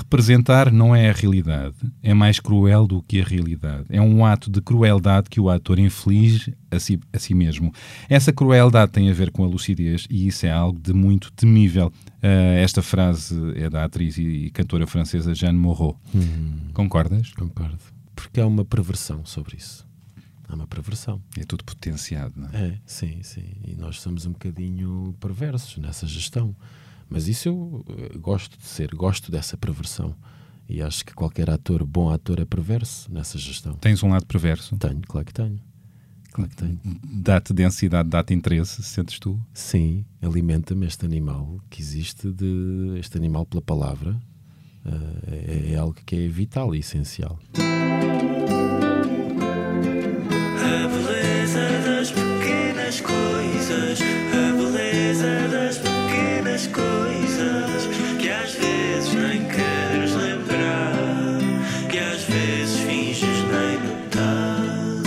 representar não é a realidade, é mais cruel do que a realidade. É um ato de crueldade que o ator inflige a si mesmo. Essa crueldade tem a ver com a lucidez e isso é algo de muito temível. Esta frase é da atriz e cantora francesa Jeanne Moreau. Concordas? Concordo. Porque há uma perversão sobre isso. Há uma perversão. É tudo potenciado, não é? É, sim. E nós somos um bocadinho perversos nessa gestão. Mas isso eu gosto dessa perversão. E acho que qualquer bom ator é perverso nessa gestão. Tens um lado perverso? Tenho, claro que tenho. Dá-te densidade, dá-te interesse, sentes tu? Sim, alimenta-me este animal que existe, este animal pela palavra. É algo que é vital e essencial. A beleza das pequenas coisas, a beleza das pequenas coisas, que às vezes nem queres lembrar, que às vezes finges nem notar.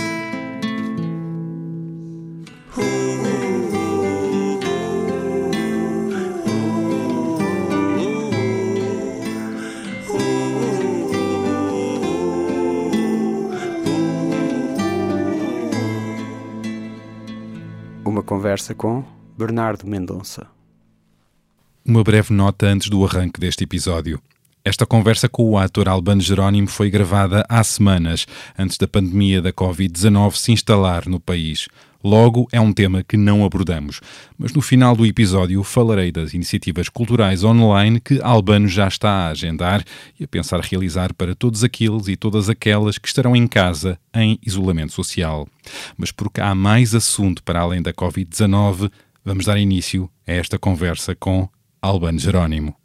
Uma conversa com Bernardo Mendonça. Uma breve nota antes do arranque deste episódio. Esta conversa com o ator Albano Jerónimo foi gravada há semanas, antes da pandemia da Covid-19 se instalar no país. Logo, é um tema que não abordamos, mas no final do episódio falarei das iniciativas culturais online que Albano já está a agendar e a pensar realizar para todos aqueles e todas aquelas que estarão em casa em isolamento social. Mas porque há mais assunto para além da Covid-19, vamos dar início a esta conversa com Albano Jerónimo.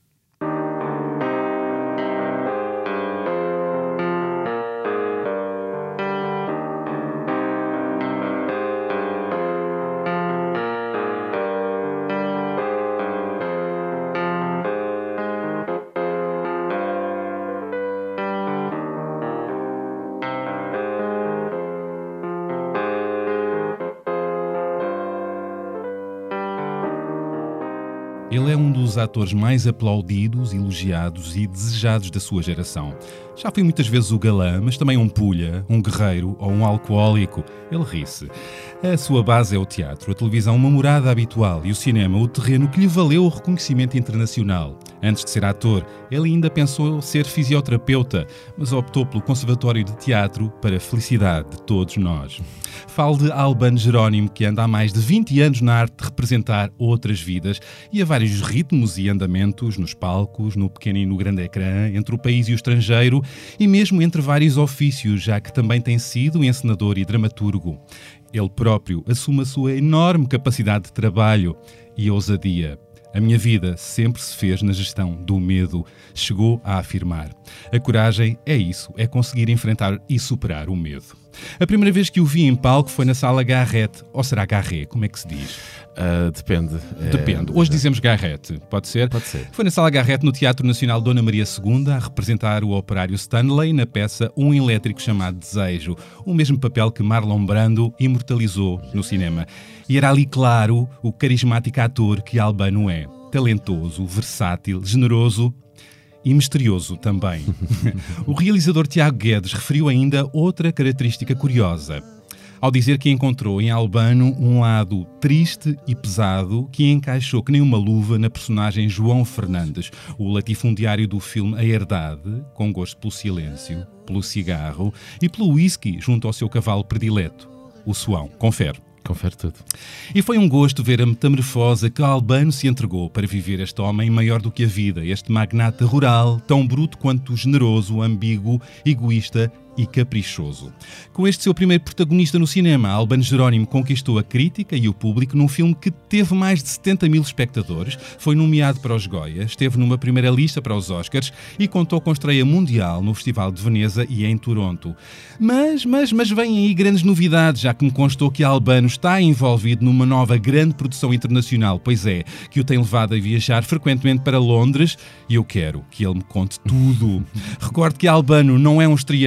Ele é um dos atores mais aplaudidos, elogiados e desejados da sua geração. Já foi muitas vezes o galã, mas também um pulha, um guerreiro ou um alcoólico. Ele ri-se. A sua base é o teatro, a televisão uma morada habitual e o cinema o terreno que lhe valeu o reconhecimento internacional. Antes de ser ator, ele ainda pensou ser fisioterapeuta, mas optou pelo Conservatório de Teatro para a felicidade de todos nós. Falo de Albano Jerónimo, que anda há mais de 20 anos na arte de representar outras vidas e a vários ritmos e andamentos nos palcos, no pequeno e no grande ecrã, entre o país e o estrangeiro e mesmo entre vários ofícios, já que também tem sido encenador e dramaturgo. Ele próprio assume a sua enorme capacidade de trabalho e ousadia. A minha vida sempre se fez na gestão do medo, chegou a afirmar. A coragem é isso, é conseguir enfrentar e superar o medo. A primeira vez que o vi em palco foi na Sala Garrett, ou será Garret, como é que se diz? Depende. Depende. Hoje dizemos Garrett, pode ser? Pode ser. Foi na Sala Garrett, no Teatro Nacional Dona Maria II, a representar o operário Stanley na peça Um Elétrico Chamado Desejo, o mesmo papel que Marlon Brando imortalizou no cinema. E era ali, claro, o carismático ator que Albano é. Talentoso, versátil, generoso e misterioso também. O realizador Tiago Guedes referiu ainda outra característica curiosa, ao dizer que encontrou em Albano um lado triste e pesado que encaixou que nem uma luva na personagem João Fernandes, o latifundiário do filme A Herdade, com gosto pelo silêncio, pelo cigarro e pelo whisky junto ao seu cavalo predileto, o Suão. Confere. Confere tudo. E foi um gosto ver a metamorfose que Albano se entregou para viver este homem maior do que a vida, este magnata rural, tão bruto quanto generoso, ambíguo, egoísta e caprichoso. Com este seu primeiro protagonista no cinema, Albano Jerónimo conquistou a crítica e o público num filme que teve mais de 70 mil espectadores, foi nomeado para os Goias, esteve numa primeira lista para os Oscars e contou com estreia mundial no Festival de Veneza e em Toronto. Mas vêm aí grandes novidades, já que me constou que Albano está envolvido numa nova grande produção internacional, pois é, que o tem levado a viajar frequentemente para Londres e eu quero que ele me conte tudo. Recordo que Albano não é um estreante nesta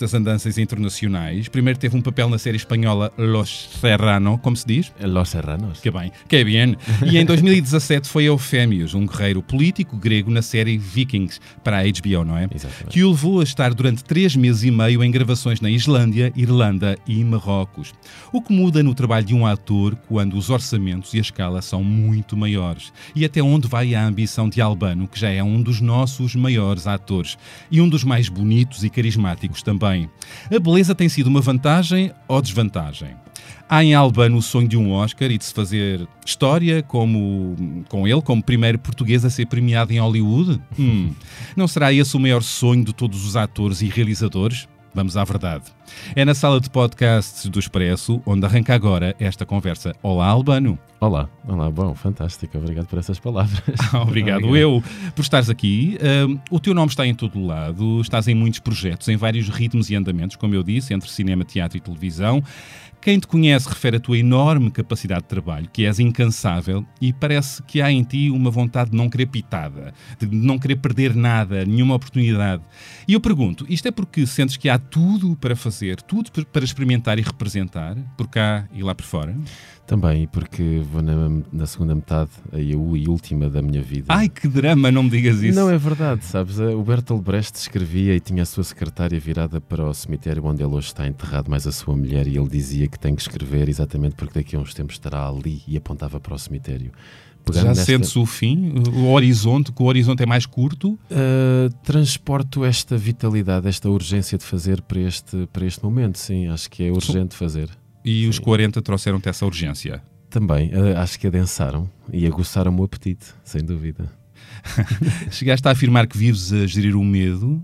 nestas andanças internacionais. Primeiro teve um papel na série espanhola Los Serrano, como se diz? Los Serranos. Que bem, que bien. E em 2017 foi Eufémios, um guerreiro político grego na série Vikings, para a HBO, não é? Exatamente. Que o levou a estar durante 3 meses e meio em gravações na Islândia, Irlanda e Marrocos. O que muda no trabalho de um ator quando os orçamentos e a escala são muito maiores. E até onde vai a ambição de Albano, que já é um dos nossos maiores atores e um dos mais bonitos e carismáticos também. A beleza tem sido uma vantagem ou desvantagem? Há em Albano o sonho de um Oscar e de se fazer história com ele como primeiro português a ser premiado em Hollywood? Não será esse o maior sonho de todos os atores e realizadores? Vamos à verdade. É na sala de podcasts do Expresso onde arranca agora esta conversa. Olá, Albano. Olá, bom, fantástico, obrigado por essas palavras. Obrigado eu por estares aqui. O teu nome está em todo o lado, estás em muitos projetos, em vários ritmos e andamentos, como eu disse, entre cinema, teatro e televisão. Quem te conhece refere a tua enorme capacidade de trabalho, que és incansável e parece que há em ti uma vontade de não querer pitada, de não querer perder nada, nenhuma oportunidade. E eu pergunto, isto é porque sentes que há tudo para fazer, tudo para experimentar e representar, por cá e lá por fora? Também, porque vou na segunda metade e última da minha vida. Ai, que drama, não me digas isso. Não, é verdade, sabes? O Bertolt Brecht escrevia e tinha a sua secretária virada para o cemitério onde ele hoje está enterrado, mais a sua mulher, e ele dizia que tem que escrever exatamente porque daqui a uns tempos estará ali, e apontava para o cemitério. Já sentes o fim? O horizonte, que o horizonte é mais curto? Transporto esta vitalidade, esta urgência de fazer para este momento, sim, acho que é urgente fazer. E sim. Os 40 trouxeram-te essa urgência? Também, acho que adensaram e aguçaram o apetite, sem dúvida. Chegaste a afirmar que vives a gerir o medo.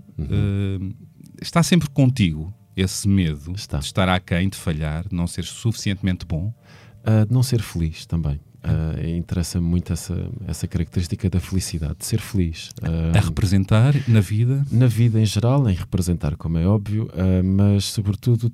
Está sempre contigo esse medo de estar aquém, de falhar, de não ser suficientemente bom? De não ser feliz também. Interessa-me muito essa característica da felicidade, de ser feliz. A representar na vida? Na vida em geral, em representar, como é óbvio, mas sobretudo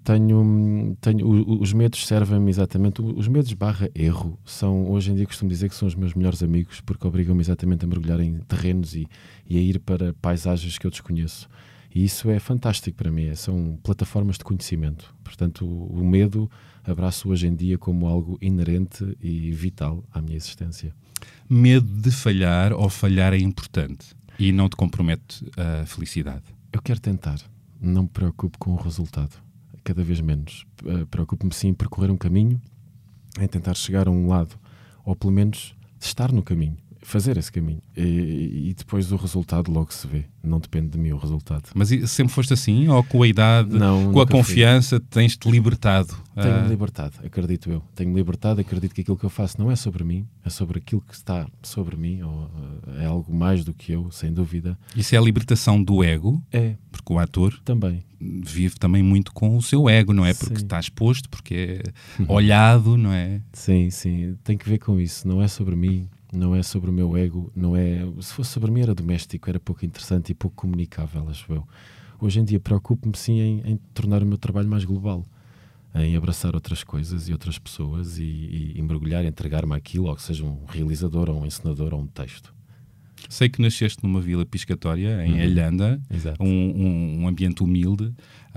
os medos servem-me exatamente, os medos / erro, hoje em dia costumo dizer que são os meus melhores amigos, porque obrigam-me exatamente a mergulhar em terrenos e a ir para paisagens que eu desconheço. E isso é fantástico para mim, são plataformas de conhecimento. Portanto, o medo abraço hoje em dia como algo inerente e vital à minha existência. Medo de falhar ou falhar é importante e não te compromete a felicidade? Eu quero tentar, não me preocupo com o resultado, cada vez menos. Preocupo-me sim em percorrer um caminho, em tentar chegar a um lado, ou pelo menos estar no caminho. Fazer esse caminho e depois o resultado logo se vê, não depende de mim o resultado. Mas sempre foste assim? Ou com a idade, não, com a confiança, tens-te libertado? Tenho-me libertado, acredito eu. Tenho-me libertado, acredito que aquilo que eu faço não é sobre mim, é sobre aquilo que está sobre mim, ou é algo mais do que eu, sem dúvida. Isso é a libertação do ego? É. Porque o ator também vive também muito com o seu ego, não é? Porque está exposto, porque é olhado, não é? Sim, tem que ver com isso, não é sobre mim. Não é sobre o meu ego, não é. Se fosse sobre mim era doméstico, era pouco interessante e pouco comunicável, acho eu. Hoje em dia preocupo-me sim em tornar o meu trabalho mais global, em abraçar outras coisas e outras pessoas e mergulhar, entregar-me àquilo, ou que seja um realizador ou um encenador ou um texto. Sei que nasceste numa vila piscatória, em Alhanda, um ambiente humilde.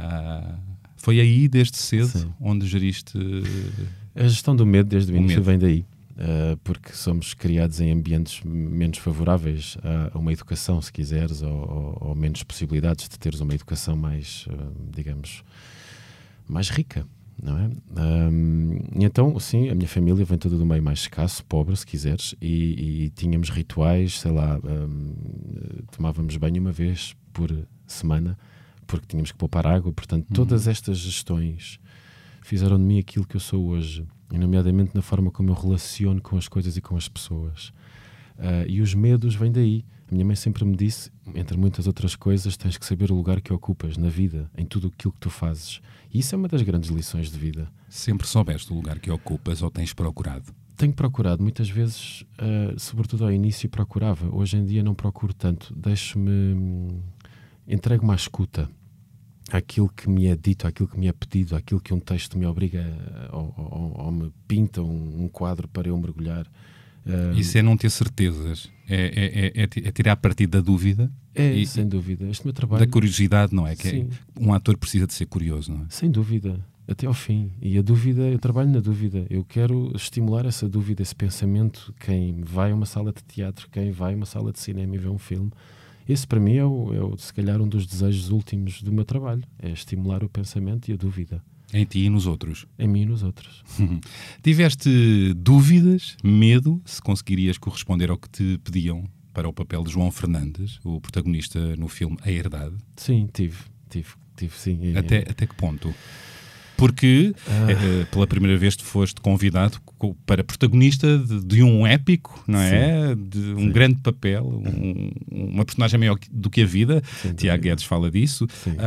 Foi aí desde cedo onde geriste... A gestão do medo desde o início vem daí. Porque somos criados em ambientes menos favoráveis a uma educação, se quiseres, ou menos possibilidades de teres uma educação mais, digamos, mais rica, não é? E então, sim, a minha família vem toda do meio mais escasso, pobre, se quiseres, e tínhamos rituais, sei lá, tomávamos banho uma vez por semana, porque tínhamos que poupar água, portanto, todas estas gestões fizeram de mim aquilo que eu sou hoje, e nomeadamente na forma como eu relaciono com as coisas e com as pessoas. E os medos vêm daí. A minha mãe sempre me disse, entre muitas outras coisas, tens que saber o lugar que ocupas na vida, em tudo aquilo que tu fazes. E isso é uma das grandes lições de vida. Sempre soubeste o lugar que ocupas ou tens procurado? Tenho procurado. Muitas vezes, sobretudo ao início, procurava. Hoje em dia não procuro tanto. Entrego-me à escuta. Àquilo que me é dito, àquilo que me é pedido, àquilo que um texto me obriga ou me pinta um quadro para eu mergulhar. Isso é não ter certezas, é tirar partido da dúvida. Sem dúvida. Este meu trabalho... Da curiosidade, não é? Que um ator precisa de ser curioso, não é? Sem dúvida, até ao fim. E a dúvida, eu trabalho na dúvida. Eu quero estimular essa dúvida, esse pensamento. Quem vai a uma sala de teatro, quem vai a uma sala de cinema e vê um filme, esse para mim é se calhar um dos desejos últimos do meu trabalho. É estimular o pensamento e a dúvida. Em ti e nos outros. Em mim e nos outros. Tiveste dúvidas, medo, se conseguirias corresponder ao que te pediam para o papel de João Fernandes, o protagonista no filme A Herdade? Sim, tive sim. Até que ponto? Porque pela primeira vez tu foste convidado para protagonista de um épico, não é? De um grande papel, uma personagem maior do que a vida. Tiago Guedes fala disso.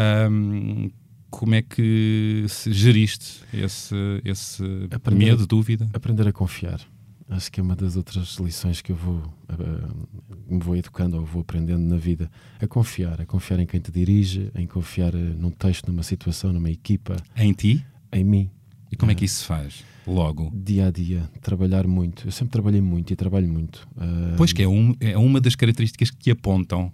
Como é que geriste esse medo, dúvida? Aprender a confiar. Acho que é uma das outras lições que eu me vou educando ou vou aprendendo na vida. A confiar em quem te dirige, em confiar num texto, numa situação, numa equipa. Em ti? Em mim. E como é que isso se faz? Logo? Dia a dia, trabalhar muito. Eu sempre trabalhei muito e trabalho muito. Pois que é uma das características que apontam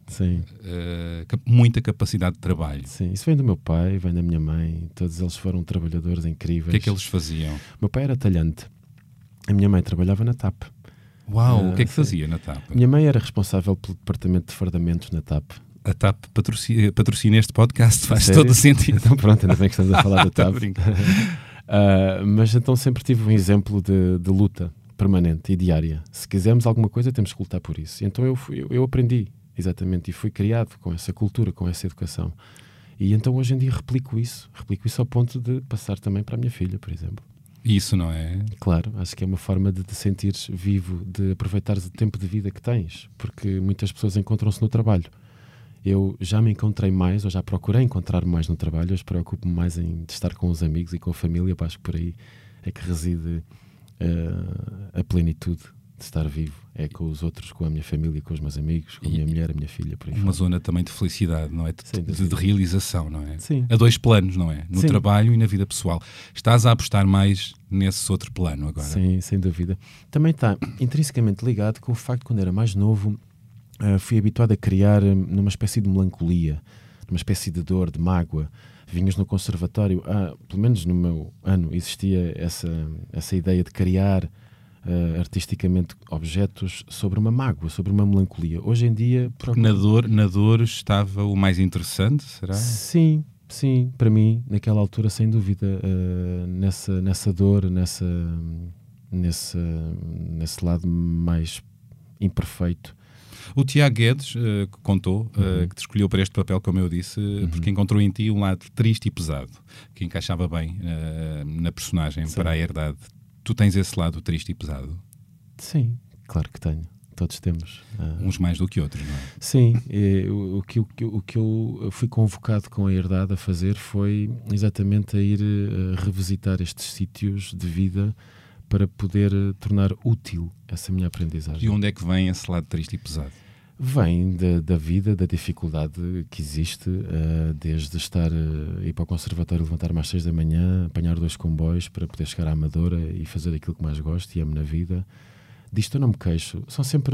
muita capacidade de trabalho. Sim, isso vem do meu pai, vem da minha mãe. Todos eles foram trabalhadores incríveis. O que é que eles faziam? Meu pai era talhante. A minha mãe trabalhava na TAP. Uau, o que é que fazia na TAP? Minha mãe era responsável pelo departamento de fardamentos na TAP. A TAP patrocina este podcast, faz todo o sentido. Então pronto, ainda bem que estamos a falar da TAP. Mas então sempre tive um exemplo de luta permanente e diária. Se quisermos alguma coisa, temos que lutar por isso. E então eu aprendi, exatamente, e fui criado com essa cultura, com essa educação. E então hoje em dia replico isso ao ponto de passar também para a minha filha, por exemplo. Isso, não é? Claro, acho que é uma forma de te sentires vivo, de aproveitares o tempo de vida que tens, porque muitas pessoas encontram-se no trabalho. Eu já me encontrei mais, ou já procurei encontrar mais no trabalho, hoje preocupo-me mais em estar com os amigos e com a família, acho que por aí é que reside a plenitude de estar vivo. É com os outros, com a minha família, com os meus amigos, com a minha mulher, a minha filha, por aí uma zona também de felicidade, não é? De realização, não é? Sim. A dois planos, não é? No trabalho e na vida pessoal. Estás a apostar mais nesse outro plano agora? Sim, sem dúvida. Também está intrinsecamente ligado com o facto de quando era mais novo fui habituado a criar numa espécie de melancolia, numa espécie de dor, de mágoa. Vinhas no conservatório, pelo menos no meu ano, existia essa ideia de criar artisticamente objetos sobre uma mágoa, sobre uma melancolia. Hoje em dia... Na dor estava o mais interessante, será? Sim, para mim, naquela altura, sem dúvida, nessa dor, nesse lado mais imperfeito. O Tiago Guedes contou que te escolheu para este papel, como eu disse, porque encontrou em ti um lado triste e pesado, que encaixava bem na personagem para A Herdade. Tu tens esse lado triste e pesado? Sim, claro que tenho. Todos temos. Uns mais do que outros, não é? Sim. O que eu fui convocado com A Herdade a fazer foi exatamente a ir revisitar estes sítios de vida para poder tornar útil essa minha aprendizagem. E onde é que vem esse lado triste e pesado? Vem da vida, da dificuldade que existe, desde ir para o conservatório, levantar-me às 6 da manhã, apanhar 2 comboios para poder chegar à Amadora e fazer aquilo que mais gosto e amo na vida. Disto eu não me queixo.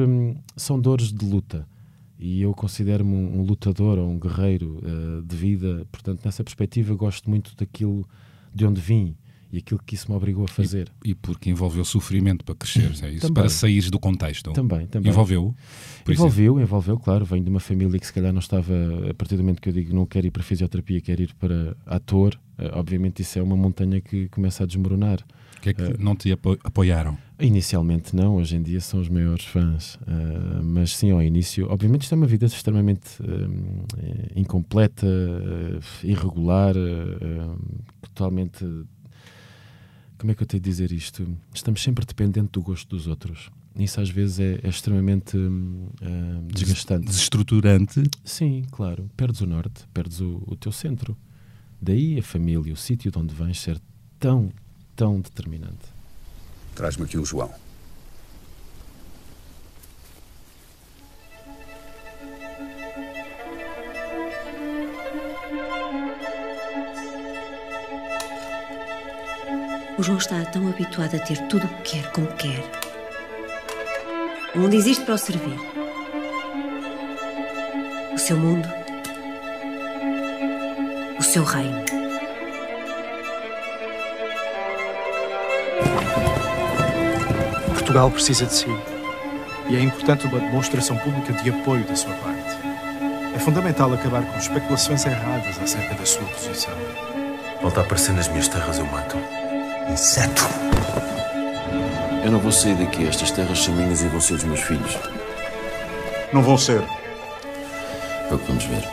São dores de luta. E eu considero-me um lutador ou um guerreiro de vida. Portanto, nessa perspectiva, gosto muito daquilo de onde vim e aquilo que isso me obrigou a fazer. E porque envolveu sofrimento para crescer, é isso? Também. Para saíres do contexto. Também. Envolveu? Envolveu, claro. Venho de uma família que se calhar não estava, a partir do momento que eu digo não quero ir para fisioterapia, quero ir para ator, obviamente isso é uma montanha que começa a desmoronar. O que é que não te apoiaram? Inicialmente não, hoje em dia são os maiores fãs, mas sim, ao início, obviamente isto é uma vida extremamente incompleta, irregular, totalmente... Como é que eu tenho de dizer isto? Estamos sempre dependentes do gosto dos outros. Isso às vezes é extremamente desgastante. Desestruturante? Sim, claro. Perdes o norte, perdes o teu centro. Daí a família, o sítio de onde vens ser tão, tão determinante. Traz-me aqui o João. O João está tão habituado a ter tudo o que quer, como quer. O mundo existe para o servir. O seu mundo. O seu reino. Portugal precisa de si. E é importante uma demonstração pública de apoio da sua parte. É fundamental acabar com especulações erradas acerca da sua posição. Volta a aparecer nas minhas terras, eu mato. Inseto! Eu não vou sair daqui. Estas terras são minhas e vão ser dos meus filhos. Não vão ser. É o que vamos ver.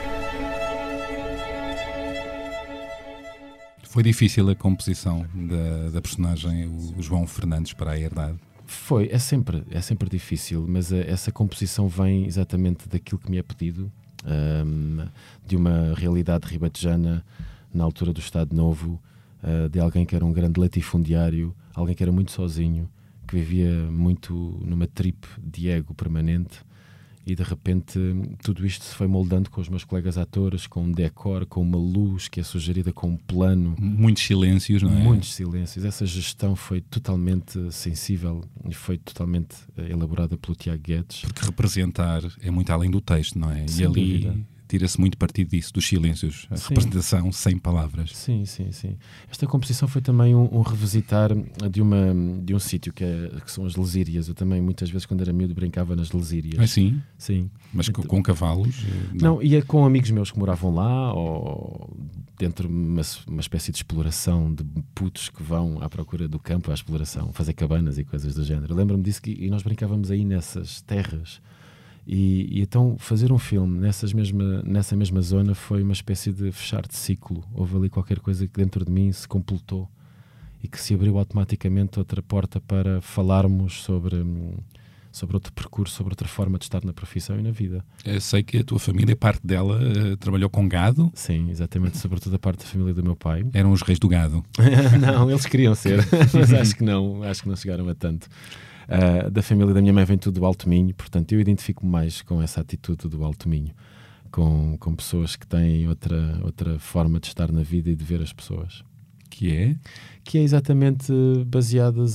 Foi difícil a composição da personagem, o João Fernandes, para a herdade? É sempre difícil, mas essa composição vem exatamente daquilo que me é pedido, de uma realidade ribatejana na altura do Estado Novo, de alguém que era um grande latifundiário, alguém que era muito sozinho, que vivia muito numa trip de ego permanente, e de repente tudo isto se foi moldando com os meus colegas atores, com um decor, com uma luz que é sugerida com um plano. Muitos silêncios, não é? Muitos silêncios. Essa gestão foi totalmente sensível e foi totalmente elaborada pelo Tiago Guedes. Porque representar é muito além do texto, não é? Sem e ali dúvida. Tira-se muito partido disso, dos silêncios, a Sim. representação sem palavras. Sim. Esta composição foi também um revisitar de um sítio que são as Lesírias. Eu também, muitas vezes, quando era miúdo, brincava nas Lesírias. Ah, sim? Sim. Mas com cavalos? Não, ia com amigos meus que moravam lá, ou dentro de uma espécie de exploração de putos que vão à procura do campo, à exploração, fazer cabanas e coisas do género. Eu lembro-me disso e nós brincávamos aí nessas terras. E então fazer um filme nessa mesma zona foi uma espécie de fechar de ciclo. Houve ali qualquer coisa que dentro de mim se completou e que se abriu automaticamente outra porta para falarmos sobre outro percurso, sobre outra forma de estar na profissão e na vida. Eu sei que a tua família, parte dela, trabalhou com gado. Sim, exatamente, sobretudo a parte da família do meu pai. Eram os reis do gado. Não, eles queriam ser, mas acho que não chegaram a tanto. Da família da minha mãe vem tudo do Alto Minho, portanto eu identifico mais com essa atitude do Alto Minho, com pessoas que têm outra forma de estar na vida e de ver as pessoas. Que é exatamente baseadas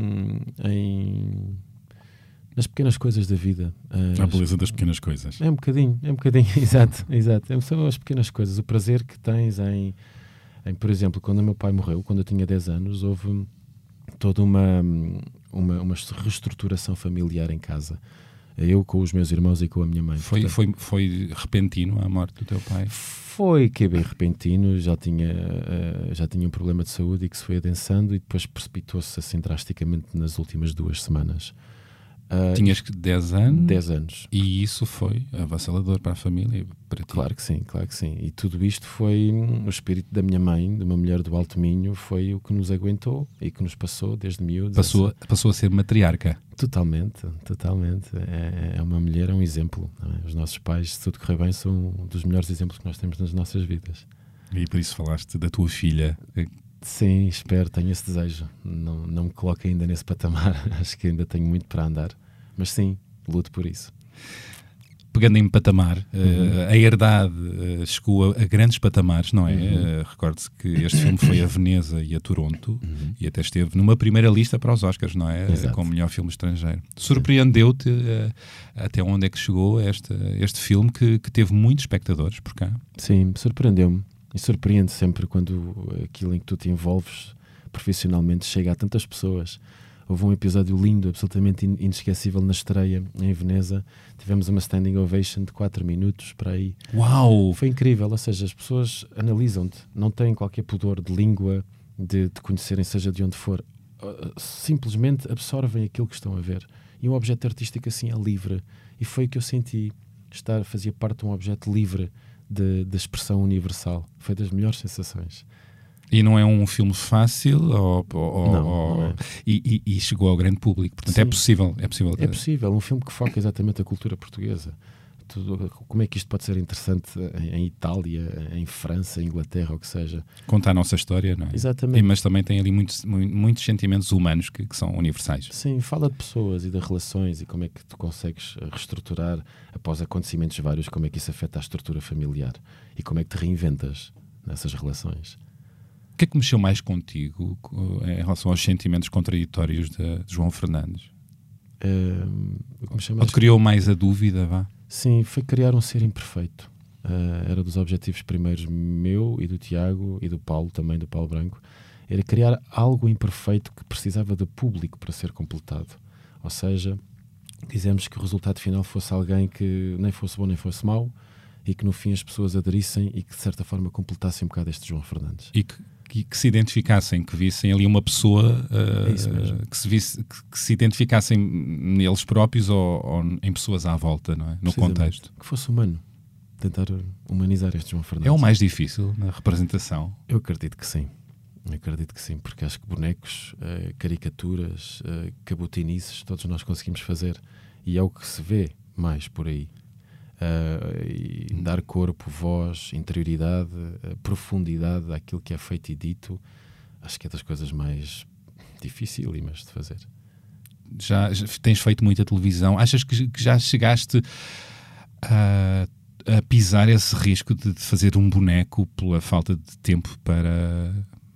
nas pequenas coisas da vida. A beleza das pequenas coisas. É um bocadinho, exato. São as pequenas coisas, o prazer que tens em, por exemplo, quando o meu pai morreu, quando eu tinha 10 anos, houve toda uma reestruturação familiar em casa. Eu com os meus irmãos e com a minha mãe. Foi repentino a morte do teu pai? Foi que é bem repentino, já tinha um problema de saúde e que se foi adensando e depois precipitou-se assim drasticamente nas últimas 2 semanas. Tinhas 10 anos? 10 anos. E isso foi avassalador para a família e para ti? Claro que sim. E tudo isto foi o espírito da minha mãe, de uma mulher do Alto Minho, foi o que nos aguentou e que nos passou desde miúdos. Passou a ser matriarca? Totalmente. É uma mulher, é um exemplo. Não é? Os nossos pais, se tudo correr bem, são um dos melhores exemplos que nós temos nas nossas vidas. E por isso falaste da tua filha. Sim, espero, tenho esse desejo. Não me coloco ainda nesse patamar. Acho que ainda tenho muito para andar. Mas sim, luto por isso. Pegando em patamar, a herdade chegou a grandes patamares, não é? Recorde-se que este filme foi a Veneza e a Toronto e até esteve numa primeira lista para os Oscars, não é? Exato. Como melhor filme estrangeiro. Surpreendeu-te até onde é que chegou este filme que teve muitos espectadores por cá? Sim, surpreendeu-me. E surpreende sempre quando aquilo em que tu te envolves profissionalmente chega a tantas pessoas. Houve um episódio lindo, absolutamente inesquecível na estreia em Veneza. Tivemos uma standing ovation de 4 minutos para aí. Uau! Foi incrível, ou seja, as pessoas analisam-te, não têm qualquer pudor de língua, de te conhecerem, seja de onde for. Simplesmente absorvem aquilo que estão a ver. E um objeto artístico assim é livre. E foi o que eu senti. Fazia parte de um objeto livre de expressão universal. Foi das melhores sensações. E não é um filme fácil não é. E chegou ao grande público. Portanto, sim, é possível. É possível. Um filme que foca exatamente a cultura portuguesa. Como é que isto pode ser interessante em Itália, em França, em Inglaterra, ou o que seja. Conta a nossa história, não é? Exatamente. Mas também tem ali muitos sentimentos humanos que são universais. Sim, fala de pessoas e de relações e como é que tu consegues reestruturar após acontecimentos vários, como é que isso afeta a estrutura familiar e como é que te reinventas nessas relações. O que é que mexeu mais contigo em relação aos sentimentos contraditórios de João Fernandes? como Ou chama? te criou mais a dúvida, vá? Sim, foi criar um ser imperfeito. Era dos objetivos primeiros meu e do Tiago e do Paulo, também do Paulo Branco. Era criar algo imperfeito que precisava de público para ser completado. Ou seja, quisemos que o resultado final fosse alguém que nem fosse bom nem fosse mau e que no fim as pessoas aderissem e que de certa forma completassem um bocado este João Fernandes. E que se identificassem, que vissem ali uma pessoa, É isso mesmo. que se identificassem neles próprios ou em pessoas à volta, não é? No Precisamente. contexto. Que fosse humano. Tentar humanizar este João Fernandes. É o mais difícil na representação. Eu acredito que sim. Acredito que sim, porque acho que bonecos, caricaturas, cabotinices, todos nós conseguimos fazer. E é o que se vê mais por aí. E dar corpo, voz, interioridade, profundidade àquilo que é feito e dito, acho que é das coisas mais dificílimas de fazer. Já tens feito muita televisão. Achas que já chegaste a pisar esse risco de fazer um boneco pela falta de tempo para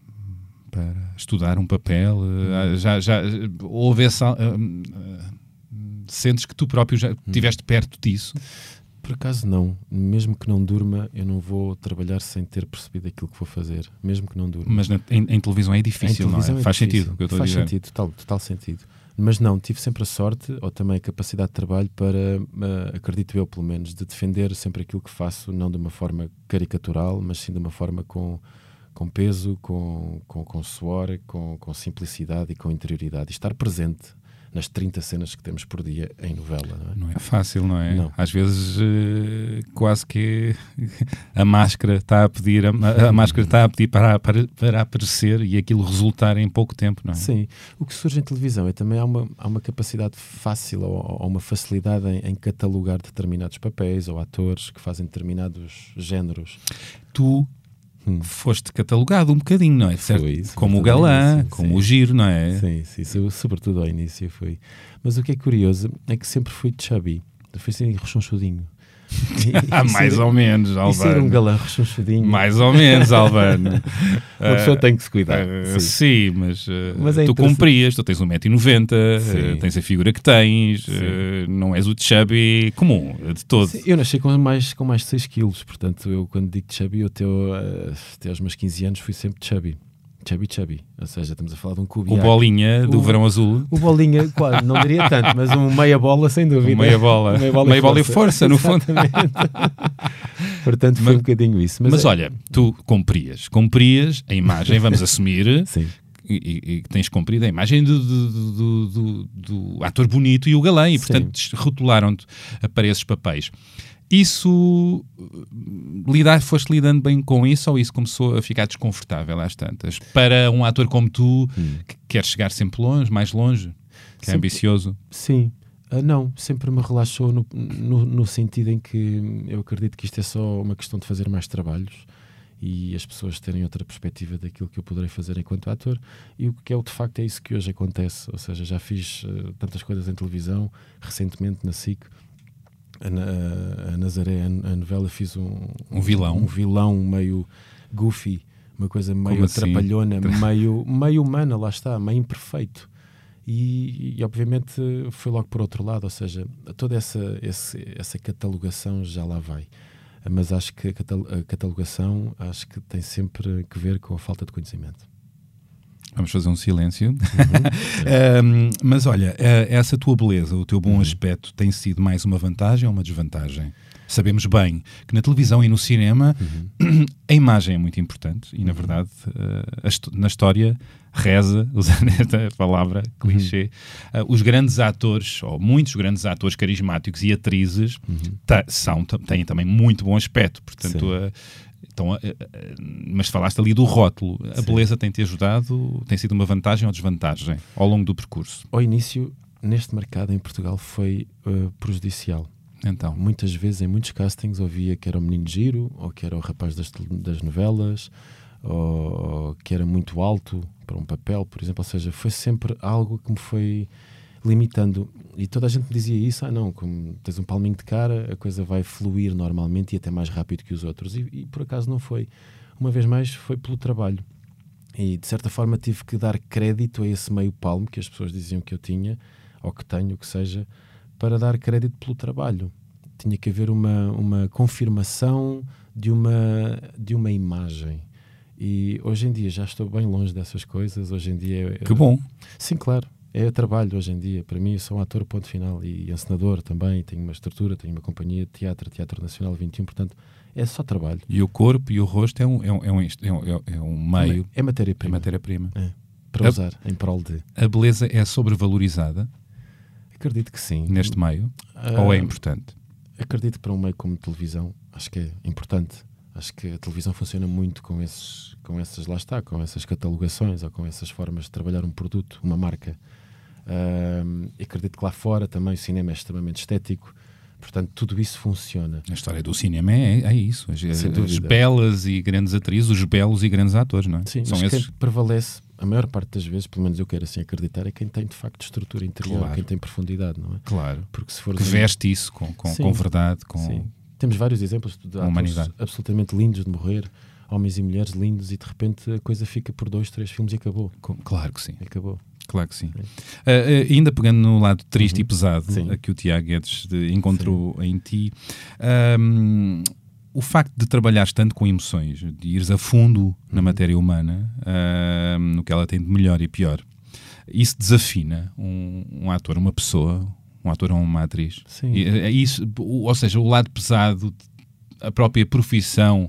estudar um papel? Já houve essa... sentes que tu próprio já estiveste perto disso? Por acaso não. Mesmo que não durma, eu não vou trabalhar sem ter percebido aquilo que vou fazer. Mesmo que não durma. Mas em televisão é difícil, não é? Faz difícil. sentido o que eu estou a Faz dizer. sentido, total sentido. Mas não, tive sempre a sorte, ou também a capacidade de trabalho para, acredito eu pelo menos, de defender sempre aquilo que faço, não de uma forma caricatural, mas sim de uma forma com peso, com suor, com simplicidade e com interioridade. E estar presente nas 30 cenas que temos por dia em novela. Não é, Não é fácil, não é? Não. Às vezes quase que a máscara está a pedir a máscara está a pedir para aparecer e aquilo resultar em pouco tempo, não é? Sim. O que surge em televisão é também há uma capacidade fácil ou uma facilidade em catalogar determinados papéis ou atores que fazem determinados géneros. Tu foste catalogado um bocadinho, não é? Certo? Fui, Como o galã, sim, como sim. o giro, não é? Sim, sobretudo ao início fui. Mas o que é curioso é que sempre fui chubby. Fui assim rechonchudinho. Mais ou menos, E ser um Albano. galã rechonchudinho. Mais ou menos, Albano. Uma pessoa tem que se cuidar. Sim, mas, Mas é tu interessante. cumprias, tu tens 1,90m, Sim. tens a figura que tens, não és o chubby comum, de todo. Sim, eu nasci com mais de 6 quilos, portanto, eu quando digo chubby, eu até aos meus 15 anos fui sempre chubby. Chubby. Ou seja, estamos a falar de um O cubiaco. bolinha do verão azul. O bolinha, quase, não diria tanto, mas um meia bola, sem dúvida. Meia bola e força, no fundo. Exatamente. Portanto, foi um bocadinho isso. Mas olha, tu cumprias a imagem, vamos assumir, Sim. e tens cumprido a imagem do ator bonito e o galã, e portanto rotularam-te para esses papéis. Isso, foste lidando bem com isso, ou isso começou a ficar desconfortável às tantas? Para um ator como tu, que quer chegar sempre longe, mais longe, que é ambicioso? Sim. Não, sempre me relaxou no sentido em que eu acredito que isto é só uma questão de fazer mais trabalhos e as pessoas terem outra perspectiva daquilo que eu poderei fazer enquanto ator, e o que é de facto é isso que hoje acontece. Ou seja, já fiz tantas coisas em televisão, recentemente na SIC, a Nazaré, a novela, fiz um vilão meio goofy, uma coisa meio Como assim? atrapalhona, meio humana, lá está, meio imperfeito. E obviamente foi logo por outro lado, ou seja, toda essa catalogação já lá vai. Mas acho que a catalogação acho que tem sempre que ver com a falta de conhecimento. Vamos fazer um silêncio. Mas olha, essa tua beleza, o teu bom aspecto, tem sido mais uma vantagem ou uma desvantagem? Sabemos bem que na televisão e no cinema a imagem é muito importante e, na verdade, na história reza, usando esta palavra clichê, os grandes atores, ou muitos grandes atores carismáticos e atrizes têm também muito bom aspecto. Portanto, mas falaste ali do rótulo. A beleza tem-te ajudado? Tem sido uma vantagem ou desvantagem ao longo do percurso? Ao início, neste mercado em Portugal, foi prejudicial. Então, muitas vezes, em muitos castings, ouvia que era o menino giro, ou que era o rapaz das novelas, ou que era muito alto para um papel, por exemplo. Ou seja, foi sempre algo que me foi limitando. E toda a gente me dizia isso: não, como tens um palminho de cara, a coisa vai fluir normalmente e até mais rápido que os outros. E por acaso não foi. Uma vez mais, foi pelo trabalho. E de certa forma tive que dar crédito a esse meio palmo que as pessoas diziam que eu tinha, ou que tenho, que seja, para dar crédito pelo trabalho. Tinha que haver uma confirmação de uma imagem. E hoje em dia já estou bem longe dessas coisas. Hoje em dia... Que bom! Sim, claro. É trabalho hoje em dia. Para mim, eu sou um ator ponto final e encenador também. Tenho uma estrutura, tenho uma companhia de Teatro Nacional 21, portanto, é só trabalho. E o corpo e o rosto é um meio... É matéria-prima. É matéria-prima. Para usar em prol de... A beleza é sobrevalorizada? Acredito que sim. Neste meio? Ou é importante? Acredito que para um meio como televisão, acho que é importante. Acho que a televisão funciona muito com essas catalogações ou com essas formas de trabalhar um produto, uma marca. Acredito que lá fora também o cinema é extremamente estético, portanto tudo isso funciona. A história do cinema é isso, as belas e grandes atrizes, os belos e grandes atores, não é? Sim, são mas esses... quem prevalece, a maior parte das vezes, pelo menos eu quero assim acreditar, é quem tem de facto estrutura interior, claro. Quem tem profundidade, não é? Claro, porque se for que veste isso com verdade, com... Sim. Temos vários exemplos de atores absolutamente lindos de morrer, homens e mulheres lindos, e de repente a coisa fica por 2, 3 filmes e acabou. Claro que sim. Acabou. Claro que sim. Ainda pegando no lado triste e pesado que o Tiago Guedes encontrou em ti, o facto de trabalhares tanto com emoções, de ires a fundo na matéria humana, no que ela tem de melhor e pior, isso desafina um ator, uma pessoa, um ator ou uma atriz. Sim. Isso, ou seja, o lado pesado, a própria profissão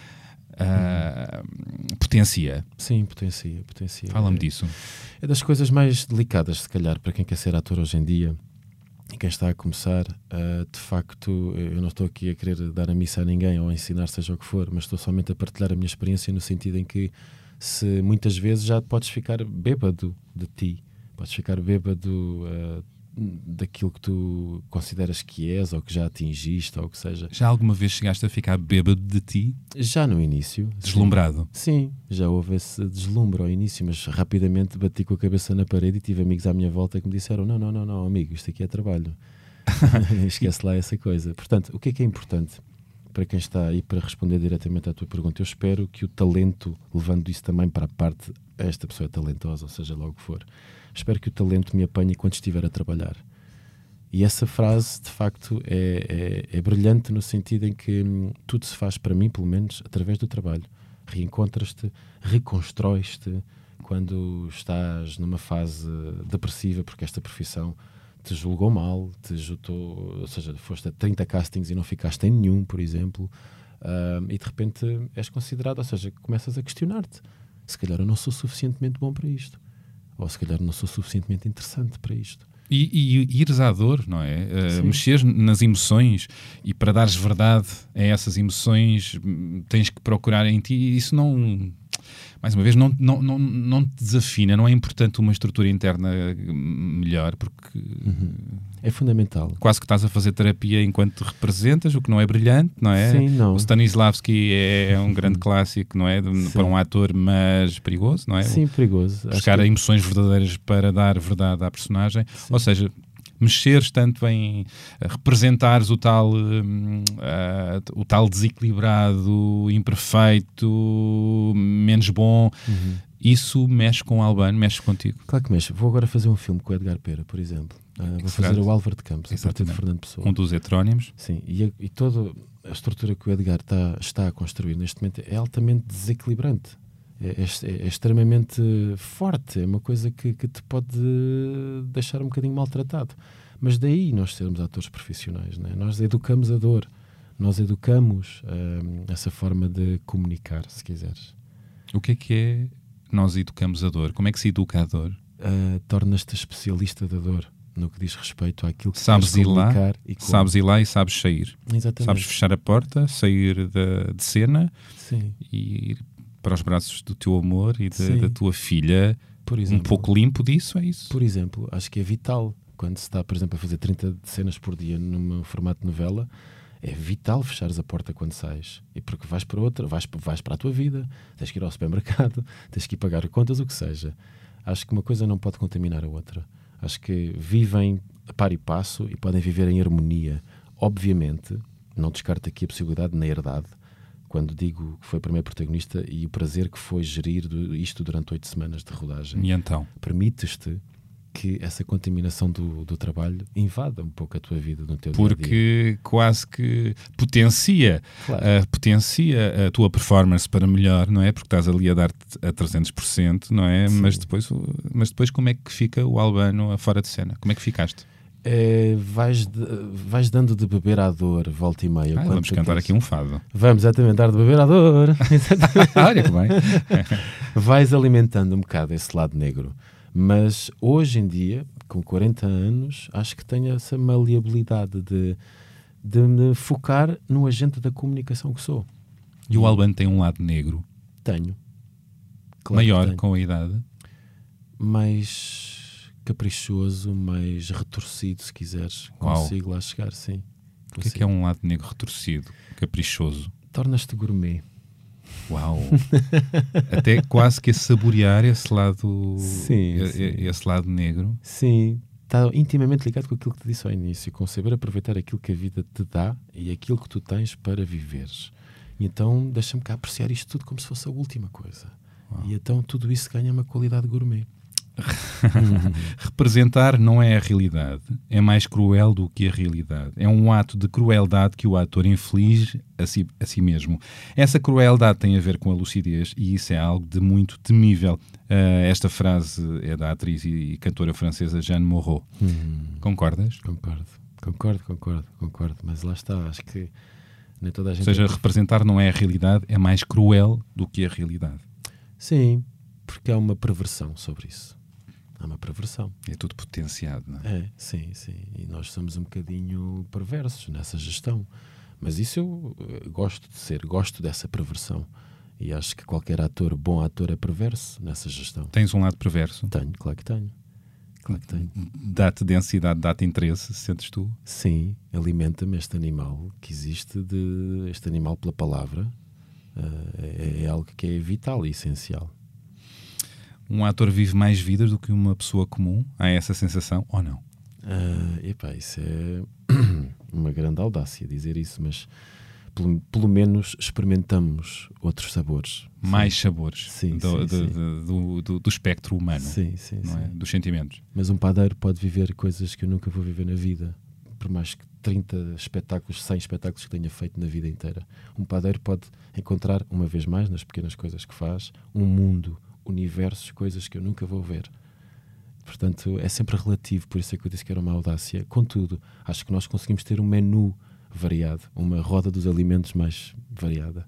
potencia. Sim, potencia. Fala-me disso. É das coisas mais delicadas, se calhar, para quem quer ser ator hoje em dia e quem está a começar. De facto, eu não estou aqui a querer dar a missa a ninguém ou a ensinar seja o que for, mas estou somente a partilhar a minha experiência no sentido em que se muitas vezes já podes ficar bêbado de ti, podes ficar bêbado daquilo que tu consideras que és ou que já atingiste ou o que seja. Já alguma vez chegaste a ficar bêbado de ti? Já no início. Deslumbrado? Sim, já houve esse deslumbre ao início, mas rapidamente bati com a cabeça na parede e tive amigos à minha volta que me disseram não, amigo, isto aqui é trabalho. Esquece lá essa coisa. Portanto, o que é importante para quem está aí, para responder diretamente à tua pergunta? Eu espero que o talento, levando isso também para a parte, esta pessoa é talentosa, ou seja, logo que for, espero que o talento me apanhe quando estiver a trabalhar. E essa frase, de facto, é brilhante no sentido em que tudo se faz, para mim, pelo menos, através do trabalho. Reencontras-te, reconstróis-te quando estás numa fase depressiva, porque esta profissão te julgou mal, te juntou, ou seja, foste a 30 castings e não ficaste em nenhum, por exemplo, e de repente és considerado, ou seja, começas a questionar-te. Se calhar eu não sou suficientemente bom para isto. Ou se calhar não sou suficientemente interessante para isto. E ires à dor, não é? Mexeres nas emoções e para dares verdade a essas emoções tens que procurar em ti. Isso não... Mais uma vez, não te desafina. Não é importante uma estrutura interna melhor, porque... É fundamental. Quase que estás a fazer terapia enquanto te representas, o que não é brilhante, não é? Sim, não. O Stanislavski é um grande clássico, não é? Para um ator, mas perigoso, não é? Sim, perigoso. Buscar emoções verdadeiras para dar verdade à personagem. Sim. Ou seja, mexeres tanto em representares o tal desequilibrado, imperfeito, menos bom. Isso mexe com o Albano, mexe contigo. Claro que mexe. Vou agora fazer um filme com o Edgar Pera, por exemplo. Vou fazer o Álvaro de Campos, a partir de Fernando Pessoa. Um dos heterónimos. Sim, e toda a estrutura que o Edgar está a construir neste momento é altamente desequilibrante. É extremamente forte. É uma coisa que te pode deixar um bocadinho maltratado. Mas daí nós sermos atores profissionais, não é? Nós educamos a dor. Nós educamos essa forma de comunicar, se quiseres. O que é nós educamos a dor? Como é que se educa a dor? Tornas-te especialista da dor no que diz respeito àquilo que sabes queres comunicar. Sabes ir lá e sabes sair. Exatamente. Sabes fechar a porta, sair de cena. Sim. E ir para os braços do teu amor e da tua filha. Por exemplo, um pouco limpo disso, é isso? Por exemplo, acho que é vital. Quando se está, por exemplo, a fazer 30 cenas por dia num formato de novela, é vital fechares a porta quando sais. E porque vais para outra, vais para a tua vida, tens que ir ao supermercado, tens que ir pagar contas, o que seja. Acho que uma coisa não pode contaminar a outra. Acho que vivem a par e passo e podem viver em harmonia. Obviamente, não descarto aqui a possibilidade na herdade, quando digo que foi o primeiro protagonista e o prazer que foi gerir isto durante 8 semanas de rodagem. E então? Permites-te que essa contaminação do trabalho invada um pouco a tua vida no teu dia a dia. Porque quase que potencia, Claro. potencia a tua performance para melhor, não é? Porque estás ali a dar-te a 300%, não é? Sim. Mas depois como é que fica o Albano fora de cena? Como é que ficaste? Vais dando de beber à dor, volta e meia. quando Vamos tu cantar queres. aqui um fado. Vamos exatamente dar de beber à dor. Olha que bem. Vais alimentando um bocado esse lado negro. Mas hoje em dia, com 40 anos, acho que tenho essa maleabilidade de me focar no agente da comunicação que sou. E o Albano tem um lado negro, Tenho. Claro que maior tenho. com a idade. Mais caprichoso, mais retorcido, se quiseres. Uau. Consigo lá chegar, sim. O que é um lado negro retorcido, caprichoso? Tornas-te gourmet. Uau! Até quase que a saborear esse lado, Sim. esse lado negro. Sim, está intimamente ligado com aquilo que te disse ao início, com saber aproveitar aquilo que a vida te dá e aquilo que tu tens para viveres. E então deixa-me cá apreciar isto tudo como se fosse a última coisa. Uau. E então tudo isso ganha uma qualidade gourmet. Representar não é a realidade, é mais cruel do que a realidade. É um ato de crueldade que o ator inflige a si mesmo. Essa crueldade tem a ver com a lucidez e isso é algo de muito temível. Esta frase é da atriz e cantora francesa Jeanne Moreau. Concordas? Concordo. Mas lá está, acho que nem toda a gente... Ou seja, representar não é a realidade, é mais cruel do que a realidade. Sim, porque há uma perversão sobre isso. Há uma perversão. É tudo potenciado, não é? Sim. E nós somos um bocadinho perversos nessa gestão. Mas isso eu gosto dessa perversão. E acho que qualquer bom ator é perverso nessa gestão. Tens um lado perverso? Tenho, claro que tenho. Dá-te densidade, dá-te interesse, sentes tu? Sim, alimenta-me este animal que existe, este animal pela palavra. É algo que é vital e essencial. Um ator vive mais vidas do que uma pessoa comum? Há essa sensação ou não? Isso é uma grande audácia dizer isso, mas pelo menos experimentamos outros sabores. Mais sabores Sim, do espectro humano, sim. não é? Dos sentimentos. Mas um padeiro pode viver coisas que eu nunca vou viver na vida, por mais que 30 espetáculos, 100 espetáculos que tenha feito na vida inteira. Um padeiro pode encontrar, uma vez mais, nas pequenas coisas que faz, um mundo, universos, coisas que eu nunca vou ver. Portanto, é sempre relativo, por isso é que eu disse que era uma audácia. Contudo, acho que nós conseguimos ter um menu variado, uma roda dos alimentos mais variada.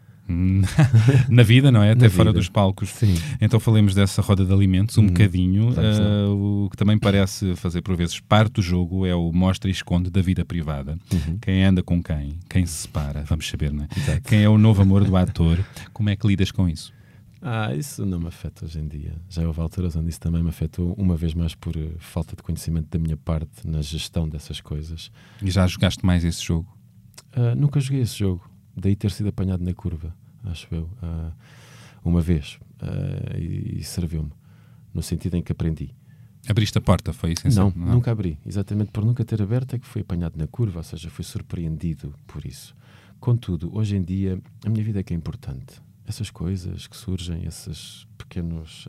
Na vida, não é? Até Na fora vida. dos palcos. Sim. Então falemos dessa roda de alimentos um bocadinho. Vamos lá. O que também parece fazer por vezes parte do jogo é o mostra e esconde da vida privada. Quem anda com quem se separa, vamos saber, não é? Exato. Quem é o novo amor do ator, como é que lidas com isso? Isso não me afeta hoje em dia. Já houve alturas onde isso também me afetou, uma vez mais por falta de conhecimento da minha parte na gestão dessas coisas. E já jogaste mais esse jogo? Nunca joguei esse jogo, daí ter sido apanhado na curva, acho eu, uma vez, e serviu-me, no sentido em que aprendi. Abriste a porta, foi isso? Não, nunca abri, exatamente por nunca ter aberto é que fui apanhado na curva, ou seja, fui surpreendido por isso. Contudo, hoje em dia, a minha vida é que é importante. Essas coisas que surgem, esses pequenos,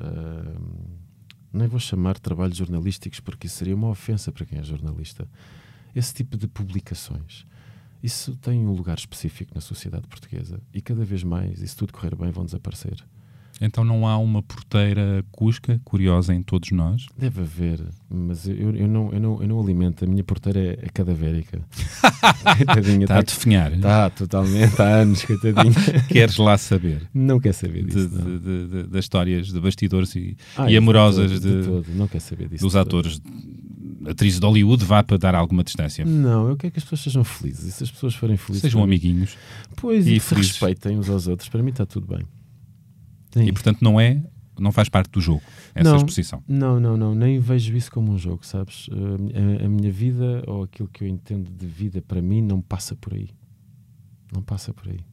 nem vou chamar trabalhos jornalísticos porque isso seria uma ofensa para quem é jornalista. Esse tipo de publicações, isso tem um lugar específico na sociedade portuguesa e cada vez mais, e se tudo correr bem, vão desaparecer. Então não há uma porteira cusca, curiosa em todos nós? Deve haver, mas eu não alimento. A minha porteira é cadavérica. Está a definhar. Está, totalmente. Há anos, coitadinha. Queres lá saber? Não quer saber disso. Das histórias de bastidores e isso amorosas de todo. Não quer saber disso. Dos atores, atrizes de Hollywood, vá para dar alguma distância. Não, eu quero que as pessoas sejam felizes. E se as pessoas forem felizes... Sejam amiguinhos. Pois, e se felizes. respeitem uns aos outros. Para mim está tudo bem. Sim. E portanto não faz parte do jogo, essa exposição. Não, nem vejo isso como um jogo, sabes? A minha vida, ou aquilo que eu entendo de vida para mim, não passa por aí. Não passa por aí.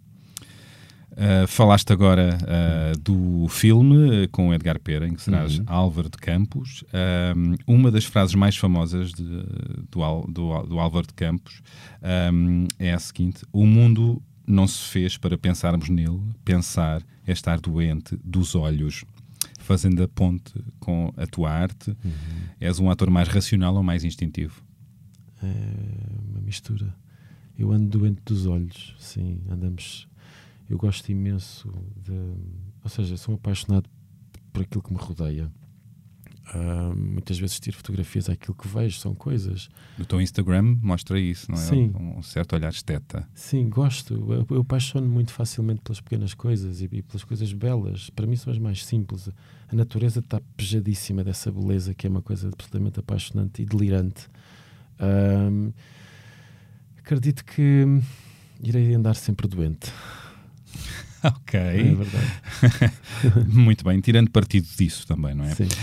Falaste agora do filme com Edgar Pera, em que serás Álvaro de Campos. Uma das frases mais famosas do Álvaro de Campos é a seguinte: o mundo não se fez para pensarmos nele, pensar é estar doente dos olhos. fazendo a ponte com a tua arte, és um ator mais racional ou mais instintivo? É uma mistura. Eu ando doente dos olhos, sim, eu gosto imenso ou seja, sou apaixonado por aquilo que me rodeia. Muitas vezes tiro fotografias àquilo que vejo, são coisas. O teu Instagram mostra isso, não é? Sim. Um certo olhar esteta. Sim, gosto. Eu apaixono muito facilmente pelas pequenas coisas e pelas coisas belas. Para mim são as mais simples. A natureza está pejadíssima dessa beleza, que é uma coisa absolutamente apaixonante e delirante. Acredito que irei andar sempre doente. Ok. É verdade. Muito bem, tirando partido disso também, não é? Sim.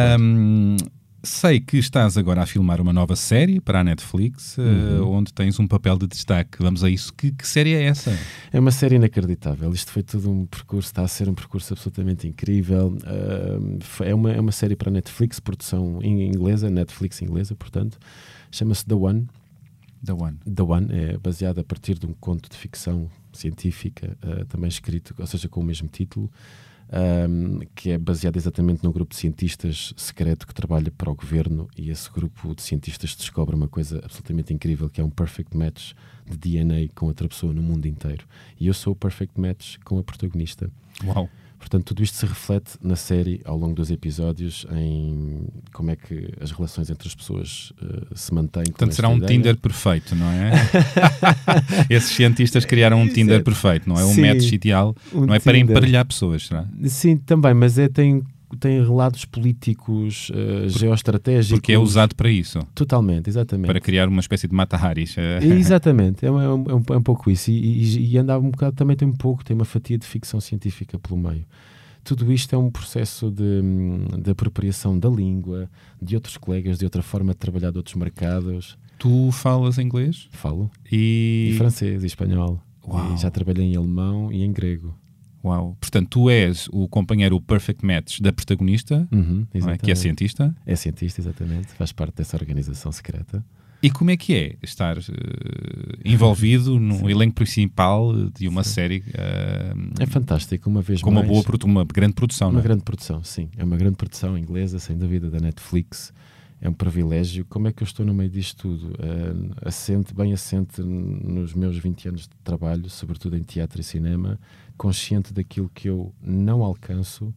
Sei que estás agora a filmar uma nova série para a Netflix, onde tens um papel de destaque. Vamos a isso. Que série é essa? É uma série inacreditável. Isto foi todo um percurso, está a ser um percurso absolutamente incrível. É uma série para a Netflix, produção inglesa, Netflix inglesa, portanto. Chama-se The One. The One. The One é baseada a partir de um conto de ficção científica, também escrito, ou seja, com o mesmo título, que é baseado exatamente num grupo de cientistas secreto que trabalha para o governo, e esse grupo de cientistas descobre uma coisa absolutamente incrível, que é um perfect match de DNA com outra pessoa no mundo inteiro. E eu sou o perfect match com a protagonista. Uau! Portanto, tudo isto se reflete na série ao longo dos episódios em como é que as relações entre as pessoas se mantêm. Portanto, será um ideia. Tinder perfeito, não é? Esses cientistas criaram um Tinder perfeito, não é? Um match ideal, não é para emparelhar pessoas, será? Sim, também, mas tem relatos políticos, geoestratégicos. Porque é usado para isso. Totalmente, exatamente. Para criar uma espécie de Mata-Haris. Exatamente, é um pouco isso. E andava um bocado, também tem uma fatia de ficção científica pelo meio. Tudo isto é um processo de apropriação da língua, de outros colegas, de outra forma de trabalhar de outros mercados. Tu falas inglês? Falo. E francês e espanhol. Uau. E já trabalhei em alemão e em grego. Uau! Portanto, tu és o companheiro, o perfect match da protagonista, não é? Que é cientista. É cientista, exatamente. Faz parte dessa organização secreta. E como é que é estar envolvido no elenco principal de uma série? É fantástico, uma vez com mais. Uma grande produção, uma não é? grande produção, sim. É uma grande produção inglesa, sem dúvida, da Netflix. É um privilégio. Como é que eu estou no meio disto tudo? Bem assente nos meus 20 anos de trabalho, sobretudo em teatro e cinema, consciente daquilo que eu não alcanço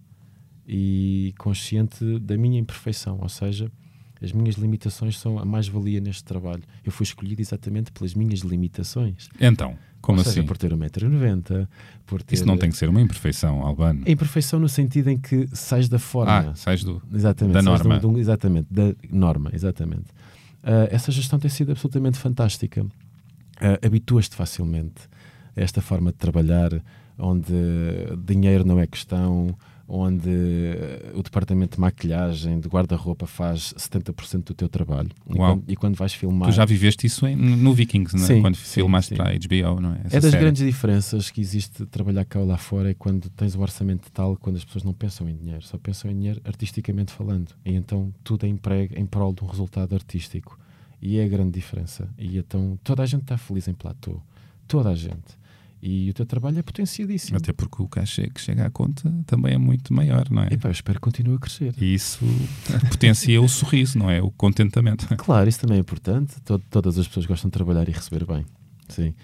e consciente da minha imperfeição, ou seja, as minhas limitações são a mais-valia neste trabalho. Eu fui escolhido exatamente pelas minhas limitações. Então, como ou seja, assim? por ter 1,90 m, por ter... Isso não tem que ser uma imperfeição, Albano. A imperfeição no sentido em que sais da forma. Sais exatamente, da norma. Exatamente, da norma, exatamente. Essa gestão tem sido absolutamente fantástica. Habituas-te facilmente a esta forma de trabalhar, onde dinheiro não é questão, onde o departamento de maquilhagem, de guarda-roupa faz 70% do teu trabalho. E quando vais filmar... Tu já viveste isso no Vikings, não é? Sim, quando sim, filmaste sim. para a HBO, não é? É das grandes diferenças que existe de trabalhar cá ou lá fora, é quando tens um orçamento tal, quando as pessoas não pensam em dinheiro, só pensam em dinheiro artisticamente falando. E então tudo é emprego em prol de um resultado artístico. E é a grande diferença. E então toda a gente está feliz em platô. Toda a gente. E o teu trabalho é potenciadíssimo. Até porque o cachê que chega à conta também é muito maior, não é? Eu espero que continue a crescer. E isso potencia o sorriso, não é? O contentamento. Claro, isso também é importante. Todas as pessoas gostam de trabalhar e receber bem. Sim.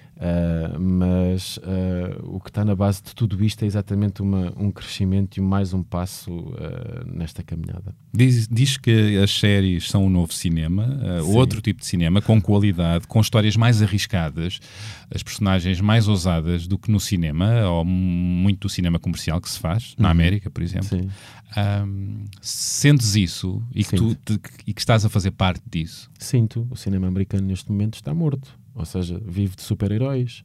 Mas o que está na base de tudo isto é exatamente um crescimento e mais um passo nesta caminhada. Diz que as séries são o novo cinema, outro tipo de cinema, com qualidade, com histórias mais arriscadas, as personagens mais ousadas do que no cinema, ou muito do cinema comercial que se faz, na América, por exemplo. Sim. Sentes isso e que estás a fazer parte disso? Sinto. O cinema americano neste momento está morto. Ou seja, vive de super-heróis,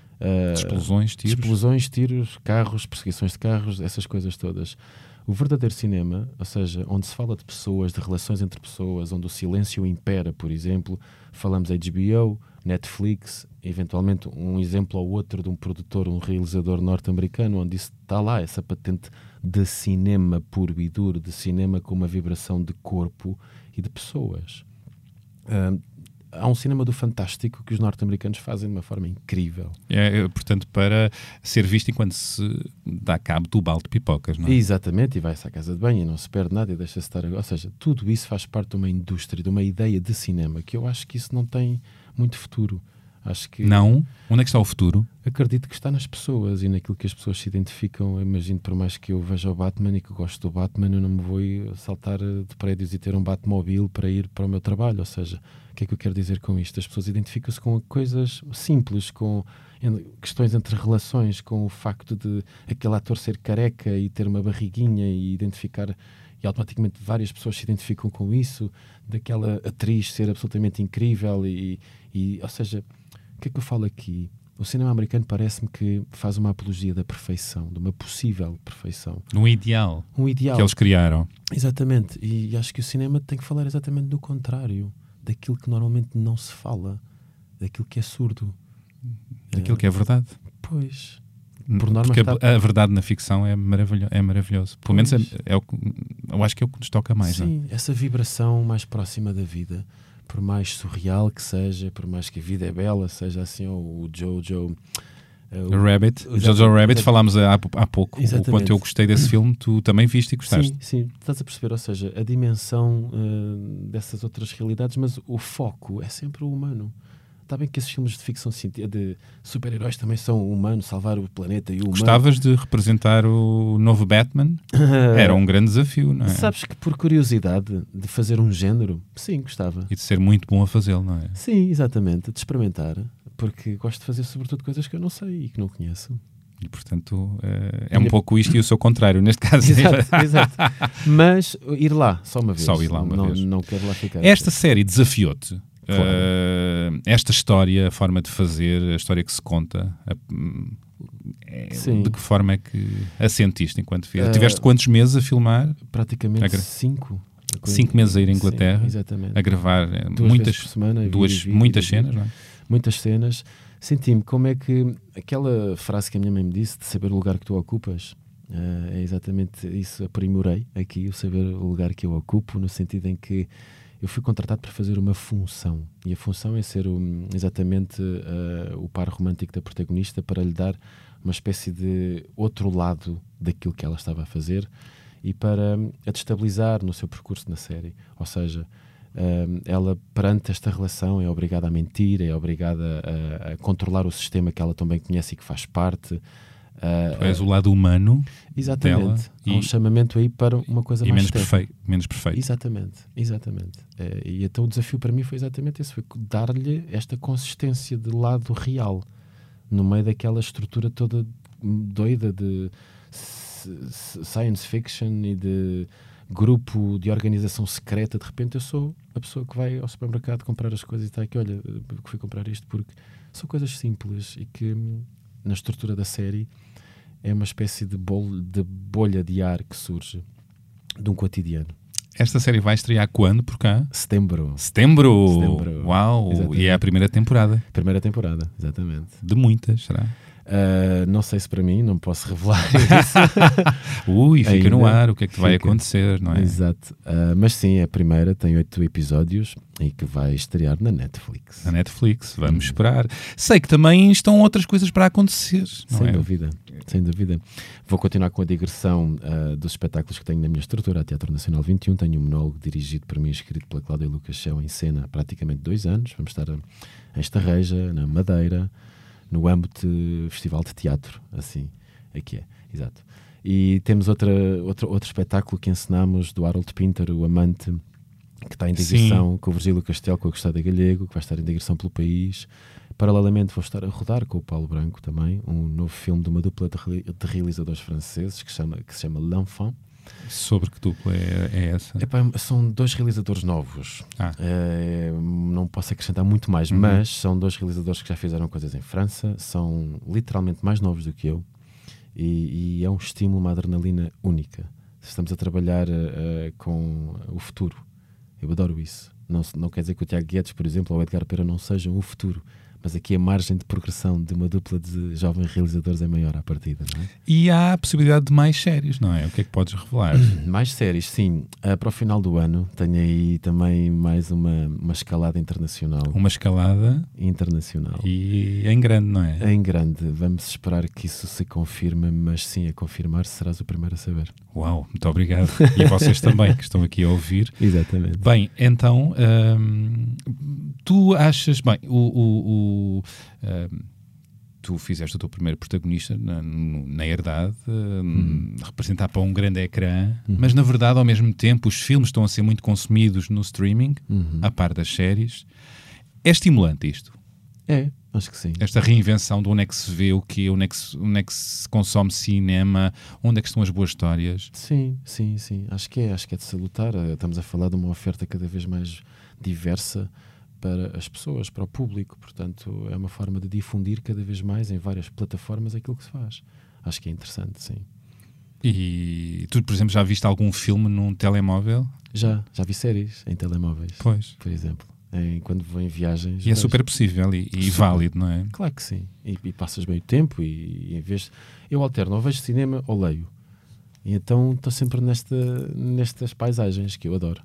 explosões, tiros, carros, perseguições de carros, essas coisas todas. O verdadeiro cinema, ou seja, onde se fala de pessoas, de relações entre pessoas, onde o silêncio impera, por exemplo, falamos HBO, Netflix, eventualmente um exemplo ou outro de um produtor, um realizador norte-americano, onde isso está lá, essa patente de cinema puro e duro, de cinema com uma vibração de corpo e de pessoas. há um cinema do fantástico que os norte-americanos fazem de uma forma incrível. Portanto, para ser visto enquanto se dá cabo do balde de pipocas, não é? Exatamente, e vai-se à casa de banho e não se perde nada e deixa-se estar... Ou seja, tudo isso faz parte de uma indústria, de uma ideia de cinema, que eu acho que isso não tem muito futuro. Acho que... Não? Onde é que está o futuro? Acredito que está nas pessoas e naquilo que as pessoas se identificam. Imagino, por mais que eu veja o Batman e que gosto do Batman, eu não me vou saltar de prédios e ter um Batmóvel para ir para o meu trabalho. Ou seja, o que é que eu quero dizer com isto? As pessoas identificam-se com coisas simples, com questões entre relações, com o facto de aquele ator ser careca e ter uma barriguinha e identificar... E automaticamente várias pessoas se identificam com isso, daquela atriz ser absolutamente incrível ou seja... O que é que eu falo aqui? O cinema americano parece-me que faz uma apologia da perfeição, de uma possível perfeição. Um ideal. Um ideal. Que eles criaram. Exatamente. E acho que o cinema tem que falar exatamente do contrário. Daquilo que normalmente não se fala. Daquilo que é surdo. Daquilo que é verdade. Pois. Por norma porque a verdade na ficção é maravilhoso. Pelo menos eu acho que é o que nos toca mais. Sim, não é? Essa vibração mais próxima da vida. Por mais surreal que seja, por mais que a vida é bela, seja assim, o Jojo Rabbit, falámos há pouco. Exatamente. O quanto eu gostei desse filme, tu também viste e gostaste. Sim, estás a perceber, ou seja, a dimensão dessas outras realidades, mas o foco é sempre o humano. Está bem que esses filmes de ficção de super-heróis também são humanos, salvar o planeta e o humano. Gostavas de representar o novo Batman? Era um grande desafio, não é? Sabes que por curiosidade de fazer um género, sim, gostava. E de ser muito bom a fazê-lo, não é? Sim, exatamente, de experimentar, porque gosto de fazer sobretudo coisas que eu não sei e que não conheço. E portanto é um pouco isto e o seu contrário, neste caso. Exato. Mas ir lá, só uma vez. Só ir lá uma vez. Não quero lá ficar. Esta série desafiou-te. Claro. Esta história, a forma de fazer, a história que se conta, de que forma é que a sentiste enquanto fez? Tiveste quantos meses a filmar? Praticamente 5. 5 meses a ir à Inglaterra, exatamente. A gravar muitas muitas cenas, não é? Muitas cenas. Senti-me como é que aquela frase que a minha mãe me disse de saber o lugar que tu ocupas, é exatamente isso. Aprimorei aqui o saber o lugar que eu ocupo, no sentido em que eu fui contratado para fazer uma função, e a função é ser exatamente o par romântico da protagonista, para lhe dar uma espécie de outro lado daquilo que ela estava a fazer e para a destabilizar no seu percurso na série. Ou seja, ela perante esta relação é obrigada a mentir, é obrigada a controlar o sistema que ela também conhece e que faz parte. Tu és o lado humano. Exatamente. Há um chamamento aí para uma coisa mais menos perfeito. Exatamente. E então o desafio para mim foi exatamente esse, foi dar-lhe esta consistência de lado real no meio daquela estrutura toda doida de science fiction e de grupo de organização secreta. De repente eu sou a pessoa que vai ao supermercado comprar as coisas e está aqui, olha, que fui comprar isto, porque são coisas simples e que na estrutura da série é uma espécie de bolha de ar que surge de um cotidiano. Esta série vai estrear quando por cá? Setembro. Uau! Exatamente. E é a primeira temporada. Primeira temporada, exatamente. De muitas, será? Não sei se para mim, não posso revelar isso. Fica ainda no ar o que é que vai acontecer, não é? Exato. Mas sim, a primeira tem 8 episódios e que vai estrear na Netflix. Na Netflix, vamos esperar. Sei que também estão outras coisas para acontecer. Sem dúvida. Vou continuar com a digressão dos espetáculos que tenho na minha estrutura, a Teatro Nacional 21. Tenho um monólogo dirigido por mim, escrito pela Cláudia Lucas Chão, em cena há praticamente 2 anos. Vamos estar em Estarreja, na Madeira, no âmbito de Festival de Teatro, assim, aqui é, exato. E temos outro espetáculo que encenamos do Harold Pinter, o Amante, que está em digressão com o Virgílio Castelo, com a Gostada Galego, que vai estar em digressão pelo país. Paralelamente vou estar a rodar com o Paulo Branco também, um novo filme de uma dupla de realizadores franceses que se chama L'Enfant. Sobre que dupla é essa? São 2 realizadores novos. Não posso acrescentar muito mais, mas são 2 realizadores que já fizeram coisas em França, são literalmente mais novos do que eu, e é um estímulo, uma adrenalina única. Estamos a trabalhar com o futuro. Eu adoro isso. Não quer dizer que o Tiago Guedes, por exemplo, ou o Edgar Pera não sejam o futuro, Mas aqui a margem de progressão de uma dupla de jovens realizadores é maior à partida, não é? E há a possibilidade de mais séries, não é? O que é que podes revelar? Mais séries, sim. Para o final do ano tenho aí também mais uma escalada internacional. Uma escalada Internacional. e em grande, não é? Em grande. Vamos esperar que isso se confirme, mas sim, a confirmar serás o primeiro a saber. Uau, muito obrigado. E vocês também, que estão aqui a ouvir. Exatamente. Bem, então, tu achas... Bem, tu fizeste o teu primeiro protagonista na Herdade, representar para um grande ecrã, mas na verdade, ao mesmo tempo, os filmes estão a ser muito consumidos no streaming, a par das séries. É estimulante isto? É, acho que sim. Esta reinvenção de onde é que se vê o quê, onde é que se consome cinema, onde é que estão as boas histórias? Sim. Acho que é de salutar. Estamos a falar de uma oferta cada vez mais diversa para as pessoas, para o público. Portanto, é uma forma de difundir cada vez mais em várias plataformas aquilo que se faz. Acho que é interessante, sim. E tu, por exemplo, já viste algum filme num telemóvel? Já vi séries em telemóveis, Pois. por exemplo. Quando vou em viagens. E é vejo. super possível e Super. válido, não é? Claro que sim. E passas meio tempo e em vez... Eu alterno, ou vejo cinema ou leio. E então estou sempre nestas paisagens que eu adoro.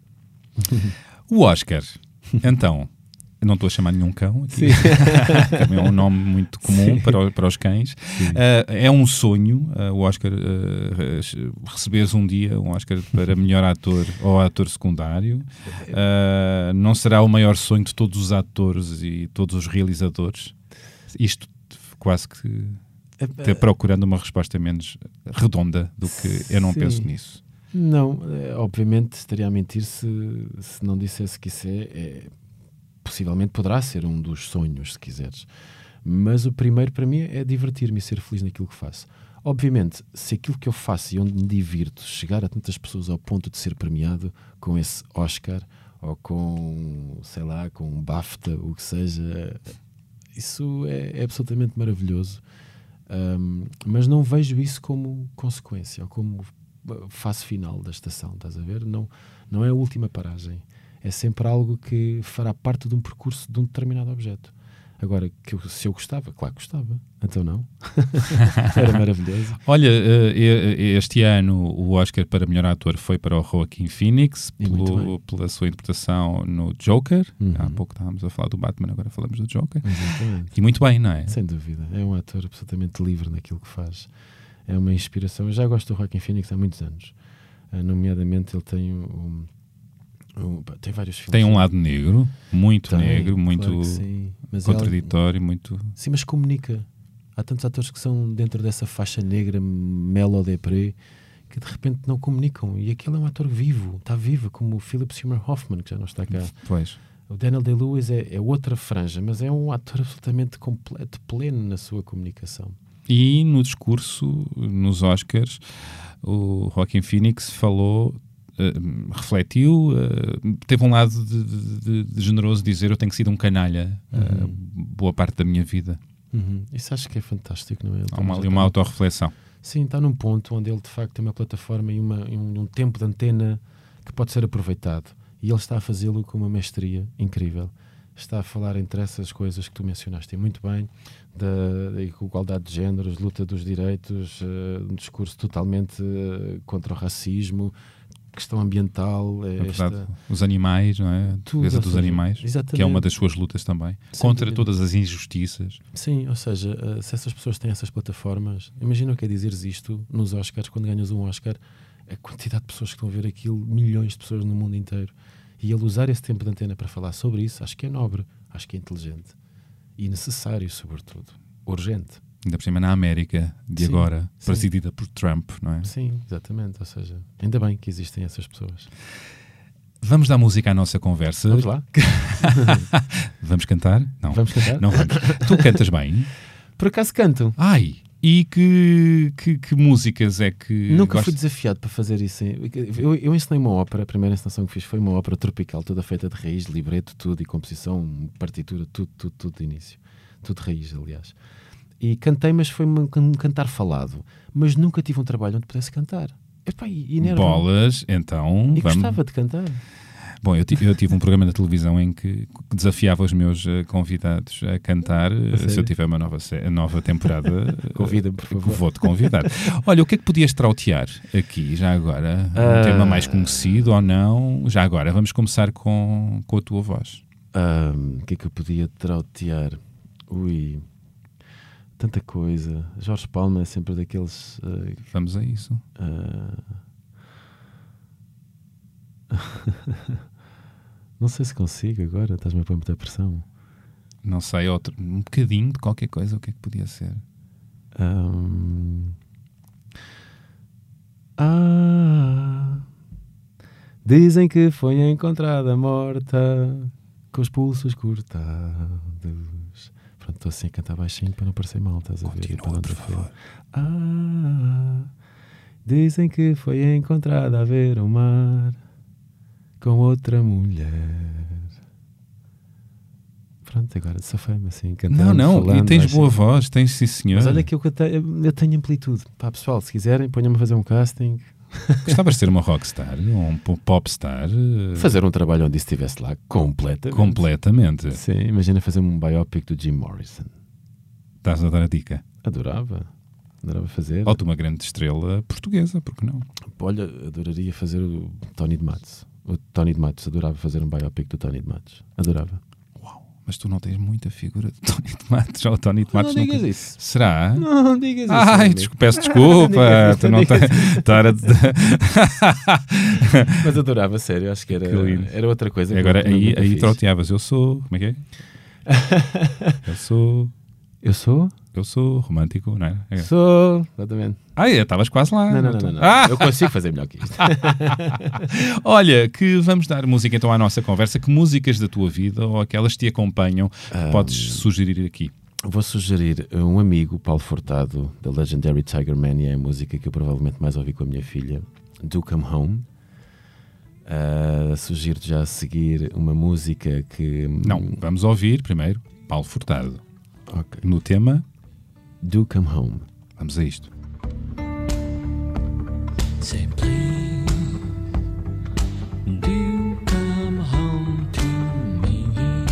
O Oscar, então, eu não estou a chamar nenhum cão aqui. Também é um nome muito comum para os cães. É um sonho, o Oscar, receberes um dia um Oscar para melhor ator ou ator secundário. Não será o maior sonho de todos os atores e todos os realizadores? Isto quase que procurando uma resposta menos redonda do que eu não penso nisso. Não, obviamente estaria a mentir se não dissesse que isso possivelmente poderá ser um dos sonhos, se quiseres. Mas o primeiro para mim é divertir-me e ser feliz naquilo que faço. Obviamente, se aquilo que eu faço e onde me divirto chegar a tantas pessoas ao ponto de ser premiado com esse Oscar ou com, sei lá, com um BAFTA, o que seja, isso é absolutamente maravilhoso. Mas não vejo isso como consequência ou como fase final da estação, estás a ver? Não é a última paragem. É sempre algo que fará parte de um percurso de um determinado objeto. Agora, se eu gostava, claro que gostava. Então não. Era maravilhoso. Olha, este ano o Oscar para melhor ator foi para o Joaquin Phoenix pela sua interpretação no Joker. Há pouco estávamos a falar do Batman, agora falamos do Joker. Exatamente. E muito bem, não é? Sem dúvida. É um ator absolutamente livre naquilo que faz. É uma inspiração. Eu já gosto do Joaquin Phoenix há muitos anos. Nomeadamente ele tem tem vários filmes. Tem um lado negro, muito negro, muito claro sim, mas contraditório, muito... Sim, mas comunica. Há tantos atores que são dentro dessa faixa negra melo-deprê que de repente não comunicam. E aquele é um ator vivo, está vivo, como o Philip Seymour Hoffman, que já não está cá. Pois. O Daniel Day-Lewis é outra franja, mas é um ator absolutamente completo, pleno na sua comunicação. E no discurso, nos Oscars, o Joaquin Phoenix falou... refletiu, teve um lado de generoso dizer eu tenho sido um canalha boa parte da minha vida. Isso acho que é fantástico, não é? Há ali uma autorreflexão. Sim, está num ponto onde ele de facto tem uma plataforma e um tempo de antena que pode ser aproveitado e ele está a fazê-lo com uma mestria incrível. Está a falar entre essas coisas que tu mencionaste muito bem, da igualdade de géneros, luta dos direitos, um discurso totalmente contra o racismo, questão ambiental, os animais, não é? A defesa dos animais, exatamente. Que é uma das suas lutas também, contra todas as injustiças. Sim, ou seja, se essas pessoas têm essas plataformas, imagina o que é dizeres isto nos Oscars, quando ganhas um Oscar, a quantidade de pessoas que estão a ver aquilo, milhões de pessoas no mundo inteiro, e ele usar esse tempo de antena para falar sobre isso, acho que é nobre, acho que é inteligente e necessário, sobretudo, urgente. Ainda por cima na América de agora, presidida por Trump, não é? Sim, exatamente. Ou seja, ainda bem que existem essas pessoas. Vamos dar música à nossa conversa. Vamos lá. Vamos cantar? Não. Vamos cantar? Não vamos. Tu cantas bem? Por acaso canto. Ai, e que músicas é que... Nunca fui desafiado para fazer isso. Eu ensinei uma ópera, a primeira encenação que fiz foi uma ópera tropical, toda feita de raiz, libreto, tudo, e composição, partitura, tudo de início. Tudo de raiz, aliás. E cantei, mas foi um cantar falado. Mas nunca tive um trabalho onde pudesse cantar. Epá, e bolas, então... E gostava de cantar. Bom, eu tive um programa na televisão em que desafiava os meus convidados a cantar. Se eu tiver uma nova temporada, convida-me, por favor. Vou-te convidar. Olha, o que é que podias trautear aqui, já agora? Um tema mais conhecido ou não? Já agora, vamos começar com a tua voz. O que é que eu podia trautear? Ui, tanta coisa. Jorge Palma é sempre daqueles... Vamos a isso. Não sei se consigo agora, estás-me a pôr muita pressão. Não sei, um bocadinho de qualquer coisa, o que é que podia ser? Dizem que foi encontrada morta com os pulsos cortados. Pronto, estou assim a cantar baixinho para não parecer mal, estás a ver? Continua, por favor. Dizem que foi encontrada a ver o mar com outra mulher. Pronto, agora safei-me assim, cantando. Não, falando, e tens baixinho. boa voz, tens, sim senhor. Mas olha que eu tenho amplitude. Pá, pessoal, se quiserem, ponham-me a fazer um casting. Gostavas de ser uma rockstar, um popstar? Fazer um trabalho onde estivesse lá completamente. Completamente. Sim, imagina fazer um biopic do Jim Morrison. Estás a dar a dica? Adorava fazer. Ou uma grande estrela portuguesa, porque não? Olha, adoraria fazer o Tony de Matos. O Tony de Matos, adorava fazer um biopic do Tony de Matos. Adorava. Mas tu não tens muita figura de Tony de Matos. Ou Tony de Matos não digas isso. Será? Não digas isso. Ai, peço desculpa. Tu não tens... Mas adorava, sério. Acho que era outra coisa. Agora aí trauteavas. Eu sou... Como é que é? Eu sou romântico, não é? Sou, exatamente. Estavas quase lá. Não. Eu consigo fazer melhor que isto. Olha, que vamos dar música então à nossa conversa. Que músicas da tua vida ou aquelas que te acompanham podes sugerir aqui? Vou sugerir um amigo, Paulo Furtado, da Legendary Tiger Mania, é a música que eu provavelmente mais ouvi com a minha filha, Do Come Home. Sugiro já a seguir uma música que... Não, vamos ouvir primeiro Paulo Furtado. Okay. No tema Do Come Home. Vamos a isto. Say please, do come home to me.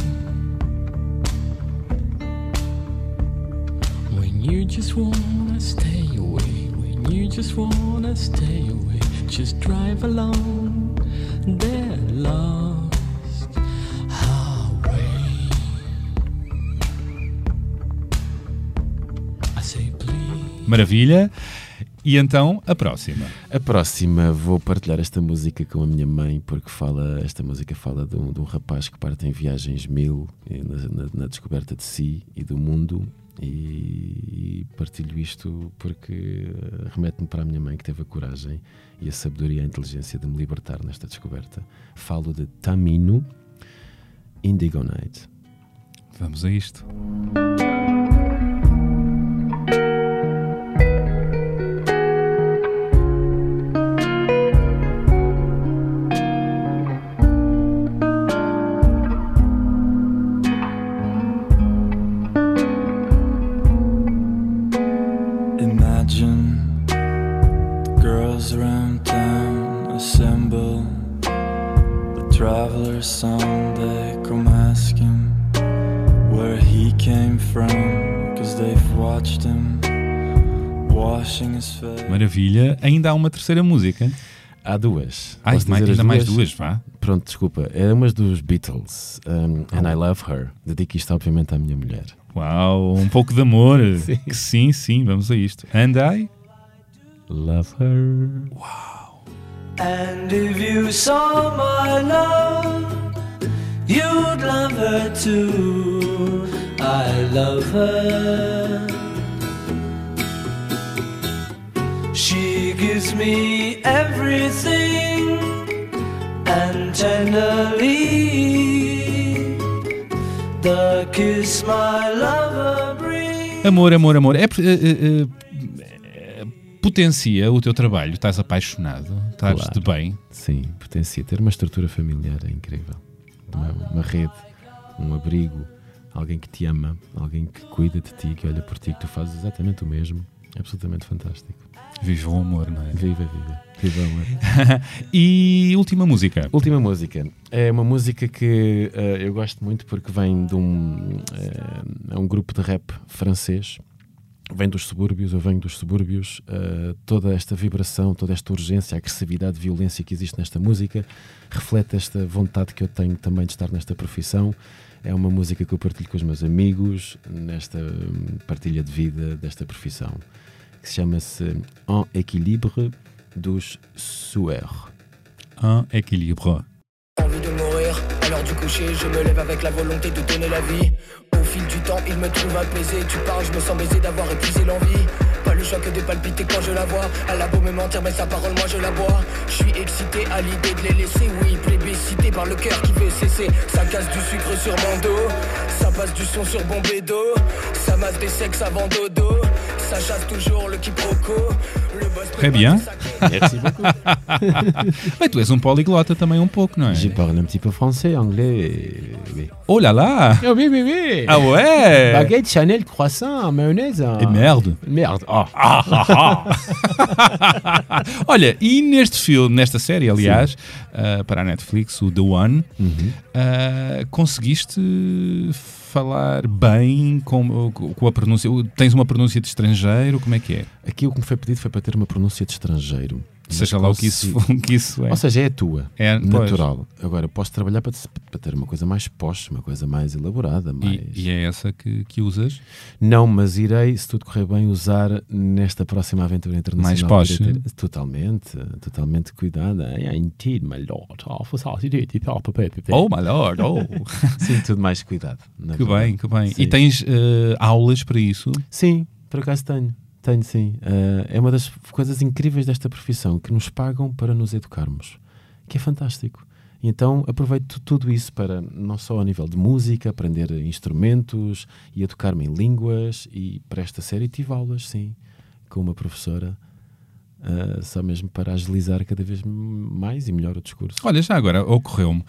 When you just wanna stay away, when you just wanna stay away, just drive along, they're lost highway. I say please. Maravilha. E então, a próxima? A próxima, vou partilhar esta música com a minha mãe, porque esta música fala de um rapaz que parte em viagens 1000 na descoberta de si e do mundo, e partilho isto porque remete-me para a minha mãe, que teve a coragem e a sabedoria e a inteligência de me libertar nesta descoberta. Falo de Tamino, Indigo Night. Vamos a isto. Maravilha. Ainda há uma terceira música? Há duas. Ainda mais duas, vá. Pronto, desculpa. É uma dos Beatles. And I Love Her. Dedico isto, obviamente, à minha mulher. Uau, um pouco de amor. Sim. Sim, vamos a isto. And I Love Her. Uau. And if you saw my love, you'd love her too. I love her. She gives me everything, and tenderly the kiss my lover brings. Amor. Potencia o teu trabalho. Estás apaixonado? Estás de bem? Sim, potencia. Ter uma estrutura familiar é incrível. Uma rede, um abrigo, alguém que te ama, alguém que cuida de ti, que olha por ti, que tu fazes exatamente o mesmo. absolutamente fantástico. Viva o amor, não é? Viva o amor. E última música? Última música. É uma música que eu gosto muito porque vem de é um grupo de rap francês. Vem dos subúrbios, eu venho dos subúrbios. Toda esta vibração, toda esta urgência, a agressividade, violência que existe nesta música reflete esta vontade que eu tenho também de estar nesta profissão. É uma música que eu partilho com os meus amigos nesta partilha de vida desta profissão, que se chama-se En Équilibre dos Sueurs. En Équilibre. Envie de mourir, à l'heure du coucher, je me lève avec la volonté de donner la vie. Au fil du temps, il me trouve apaisé. Tu parles, je me sens baisé d'avoir épuisé l'envie. Pas le choix que de palpiter quand je la vois. Elle a beau me mentir, mais sa parole, moi je la bois. Je suis excité à l'idée de les laisser. Oui, plébiscité par le cœur qui veut cesser. Ça casse du sucre sur mon dos. Ça passe du son sur Bombédo. Ça masse des sexes avant dodo. Ça chasse toujours le quiproquo. Très bien. Merci beaucoup. Mas tu és poliglota também pouco, não é? Je parle un petit peu français, anglais. Oui. Oh là là! Oh, oui, oui, oui. Ah ouais! Baguette, Chanel, croissant, mayonnaise. Et merde! Merde. Oh. Olha, e neste filme, nesta série, aliás, para a Netflix, o The One, conseguiste falar bem com a pronúncia? Tens uma pronúncia de estrangeiro? Como é que é? Aqui o que me foi pedido foi para ter uma pronúncia de estrangeiro. Seja lá o que isso é. Ou seja, é a tua, é natural. Agora, posso trabalhar para ter uma coisa mais posh, uma coisa mais elaborada. Mais... E é essa que usas? Não, mas irei, se tudo correr bem, usar nesta próxima aventura internacional. Mais posh? Totalmente cuidada. Indeed, my lord. Oh, my lord. Oh. Sim, tudo mais cuidado. Que bem. Sim. E tens aulas para isso? Sim, por acaso tenho. Tenho, sim. É uma das coisas incríveis desta profissão, que nos pagam para nos educarmos, que é fantástico. E então aproveito tudo isso para, não só a nível de música, aprender instrumentos e educar-me em línguas, e para esta série tive aulas, sim, com uma professora, só mesmo para agilizar cada vez mais e melhor o discurso. Olha, já agora ocorreu-me,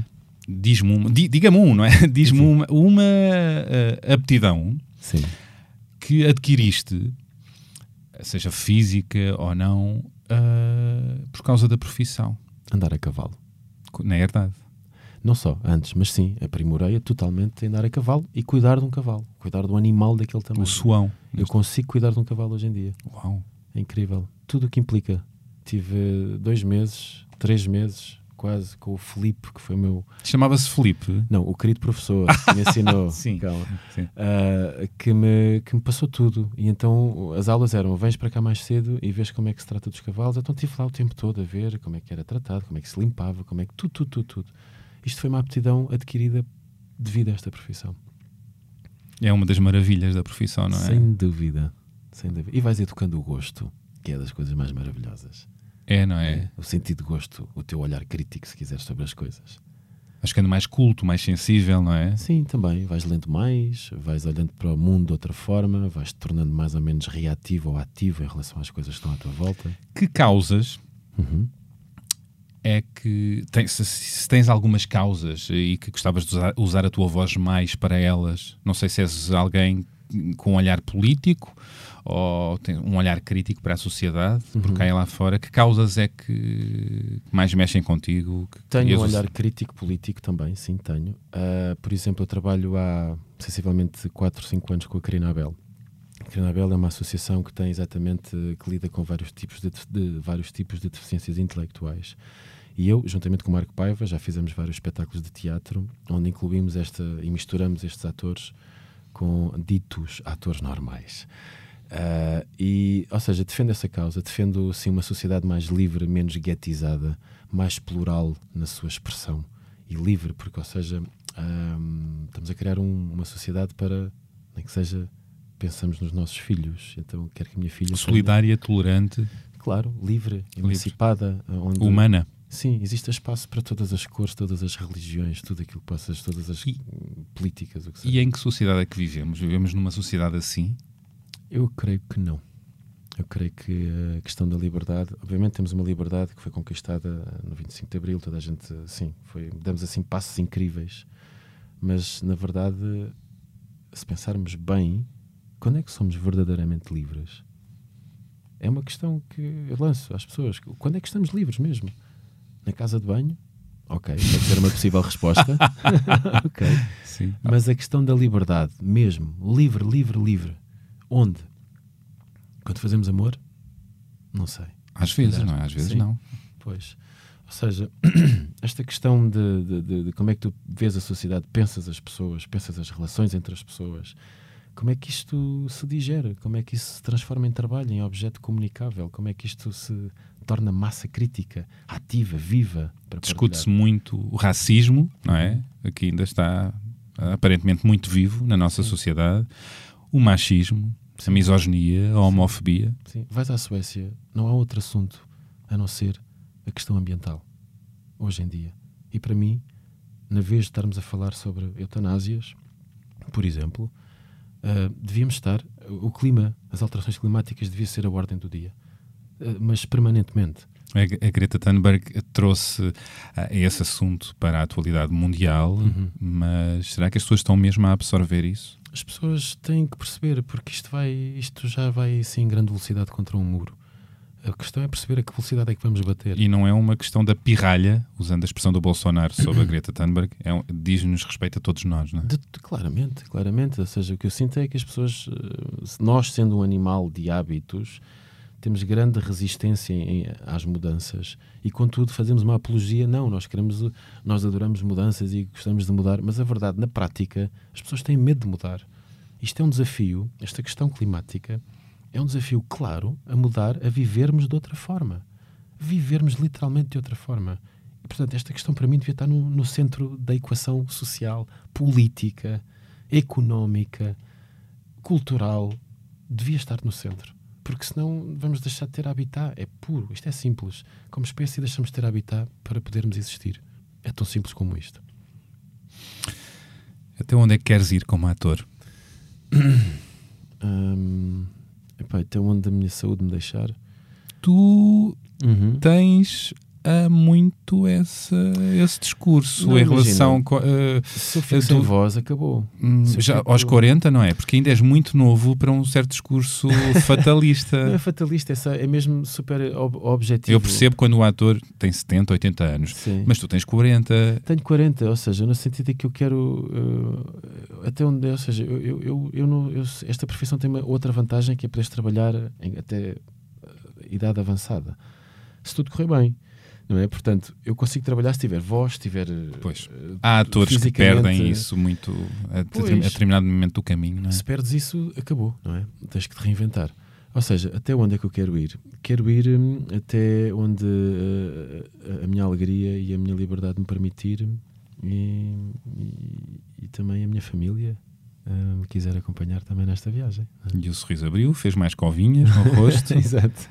diga-me não é? Diz-me uma aptidão, sim, que adquiriste, seja física ou não, por causa da profissão. Andar a cavalo. Na verdade. Não só, antes, mas sim, aprimorei-a totalmente em andar a cavalo e cuidar de um cavalo. Cuidar de um animal daquele tamanho. O suão. Eu consigo cuidar de um cavalo hoje em dia. Uau. É incrível. Tudo o que implica. Tive 2 meses, 3 meses, quase, com o Filipe, que foi o meu... Chamava-se Filipe? Não, o querido professor que me ensinou. Sim. Sim. Que me passou tudo. E então as aulas eram: vens para cá mais cedo e vês como é que se trata dos cavalos. Então estive lá o tempo todo a ver como é que era tratado, como é que se limpava, como é que... Tudo. Isto foi uma aptidão adquirida devido a esta profissão. É uma das maravilhas da profissão, não é? Sem dúvida. E vais educando o gosto, que é das coisas mais maravilhosas. É, não é? O sentido de gosto, o teu olhar crítico, se quiseres, sobre as coisas. Vais ficando mais culto, mais sensível, não é? Sim, também. Vais lendo mais, vais olhando para o mundo de outra forma, vais-te tornando mais ou menos reativo ou ativo em relação às coisas que estão à tua volta. Que causas é que... Se tens algumas causas e que gostavas de usar a tua voz mais para elas, não sei se és alguém com um olhar político ou tem um olhar crítico para a sociedade, porque aí lá fora, que causas é que mais mexem contigo? Tenho um olhar crítico político também, sim, tenho. Por exemplo, eu trabalho há sensivelmente 4 ou 5 anos com a Carina Abel. A Carina Abel é uma associação que tem exatamente, que lida com vários tipos de deficiências intelectuais. E eu, juntamente com o Marco Paiva, já fizemos vários espetáculos de teatro, onde incluímos e misturamos estes atores com ditos atores normais. Ou seja, defendo essa causa, defendo sim uma sociedade mais livre, menos guetizada, mais plural na sua expressão e livre, porque, ou seja, estamos a criar uma sociedade para, nem que seja, pensamos nos nossos filhos. Então quero que a minha filha solidária, tolerante, claro, livre, emancipada, onde, humana. Sim, existe espaço para todas as cores, todas as religiões, tudo aquilo que possas, todas as políticas, o que seja. E em que sociedade é que vivemos? Vivemos numa sociedade assim? Eu creio que não. Eu creio que a questão da liberdade, obviamente temos uma liberdade que foi conquistada no 25 de Abril, toda a gente, sim, demos assim passos incríveis, mas na verdade, se pensarmos bem, quando é que somos verdadeiramente livres? É uma questão que eu lanço às pessoas. Quando é que estamos livres mesmo? Na casa de banho? Ok, pode ser uma possível resposta. Ok. Sim. Mas a questão da liberdade, mesmo, livre. Onde? Quando fazemos amor? Não sei. Às vezes, não é? Às vezes não. Pois. Ou seja, esta questão de como é que tu vês a sociedade, pensas as pessoas, pensas as relações entre as pessoas, como é que isto se digere, como é que isso se transforma em trabalho, em objeto comunicável, como é que isto se torna massa crítica, ativa, viva. Discute-se muito o racismo, não é? Que ainda está aparentemente muito vivo na nossa sociedade, o machismo, a misoginia, a homofobia. Sim. Vais à Suécia, não há outro assunto a não ser a questão ambiental, hoje em dia. E para mim, na vez de estarmos a falar sobre eutanásias, por exemplo, devíamos estar, o clima, as alterações climáticas devia ser a ordem do dia, mas permanentemente. A Greta Thunberg trouxe esse assunto para a atualidade mundial, mas será que as pessoas estão mesmo a absorver isso? As pessoas têm que perceber, porque isto já vai assim em grande velocidade contra um muro. A questão é perceber a que velocidade é que vamos bater. E não é uma questão da pirralha, usando a expressão do Bolsonaro sobre a Greta Thunberg, diz-nos respeito a todos nós, não é? Claramente. Ou seja, o que eu sinto é que as pessoas, nós sendo um animal de hábitos, temos grande resistência às mudanças e, contudo, fazemos uma apologia. Não, nós adoramos mudanças e gostamos de mudar, mas a verdade, na prática, as pessoas têm medo de mudar. Isto é um desafio, esta questão climática é um desafio claro a mudar, a vivermos de outra forma. Vivermos literalmente de outra forma. E, portanto, esta questão para mim devia estar no centro da equação social, política, económica, cultural. Devia estar no centro. Porque senão vamos deixar de ter habitat. É puro, isto é simples. Como espécie deixamos de ter habitat para podermos existir. É tão simples como isto. Até onde é que queres ir como ator? Até onde a minha saúde me deixar. Tu tens muito esse discurso não, em relação com... se eu fico sem voz, acabou. Já aos 40, não é? Porque ainda és muito novo para um certo discurso fatalista. Não é fatalista, é mesmo super objetivo. Eu percebo quando o ator tem 70, 80 anos, Sim. Mas tu tens 40. Tenho 40, ou seja, no sentido de que eu quero até onde, ou seja, esta profissão tem uma outra vantagem, que é poderes trabalhar até idade avançada. Se tudo correr bem. Não é? Portanto, eu consigo trabalhar se tiver voz, se tiver... Pois. Há atores que perdem isso muito a determinado momento do caminho, não é? Se perdes isso, acabou, não é? Tens que te reinventar. Ou seja, até onde é que eu quero ir? Quero ir até onde a minha alegria e a minha liberdade me permitir e também a minha família me quiser acompanhar também nesta viagem. E o sorriso abriu, fez mais covinhas no rosto. Exato.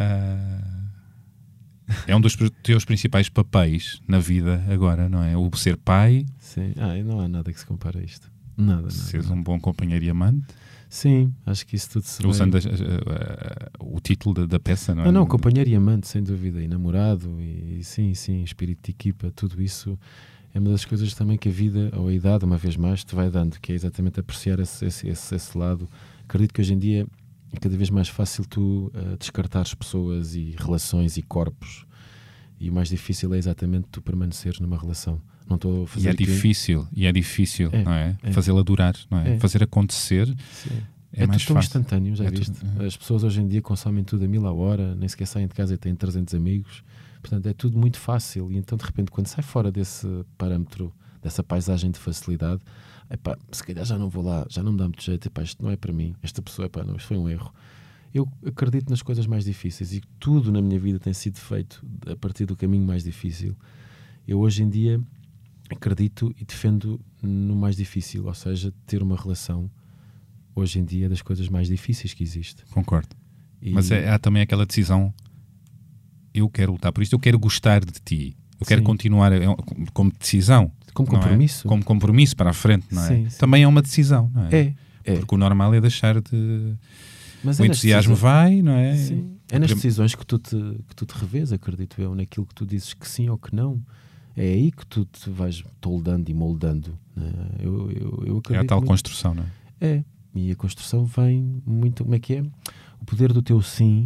É um dos teus principais papéis na vida agora, não é? O ser pai. Sim. Não há nada que se compare a isto. Nada. Seres um bom companheiro e amante. Sim, acho que isso tudo se usando o título da peça, não é? Não, companheiro e amante, sem dúvida. E namorado, e sim, espírito de equipa. Tudo isso é uma das coisas também que a vida, ou a idade, uma vez mais, te vai dando, que é exatamente apreciar esse lado. Acredito que hoje em dia é cada vez mais fácil tu descartares pessoas e relações e corpos, e o mais difícil é exatamente tu permaneceres numa relação. Não estou a fazer e é difícil, não é? Fazê-la durar, não é? Fazer acontecer. Sim. É mais tudo tão fácil. Instantâneo, já viste? As pessoas hoje em dia consomem tudo a 1000 a hora, nem sequer saem de casa e têm 300 amigos. Portanto, é tudo muito fácil. E então, de repente, quando sai fora desse parâmetro, dessa paisagem de facilidade, se calhar já não vou lá, já não me dá muito jeito, isto não é para mim, esta pessoa, não, isto foi um erro. Eu acredito nas coisas mais difíceis e tudo na minha vida tem sido feito a partir do caminho mais difícil. Eu hoje em dia acredito e defendo no mais difícil, ou seja, ter uma relação hoje em dia das coisas mais difíceis que existe. Concordo. Mas há também aquela decisão, eu quero lutar por isto, eu quero gostar de ti, eu quero continuar como decisão. Como compromisso. Como compromisso para a frente, não é? Sim. Também é uma decisão, não é? É. Porque o normal é deixar de... Mas o entusiasmo vai, não é? Sim. É nas decisões que tu te revês, acredito eu, naquilo que tu dizes que sim ou que não. É aí que tu te vais toldando e moldando. Eu acredito. É a tal muito. construção, não é? É. E a construção vem muito... Como é que é? O poder do teu sim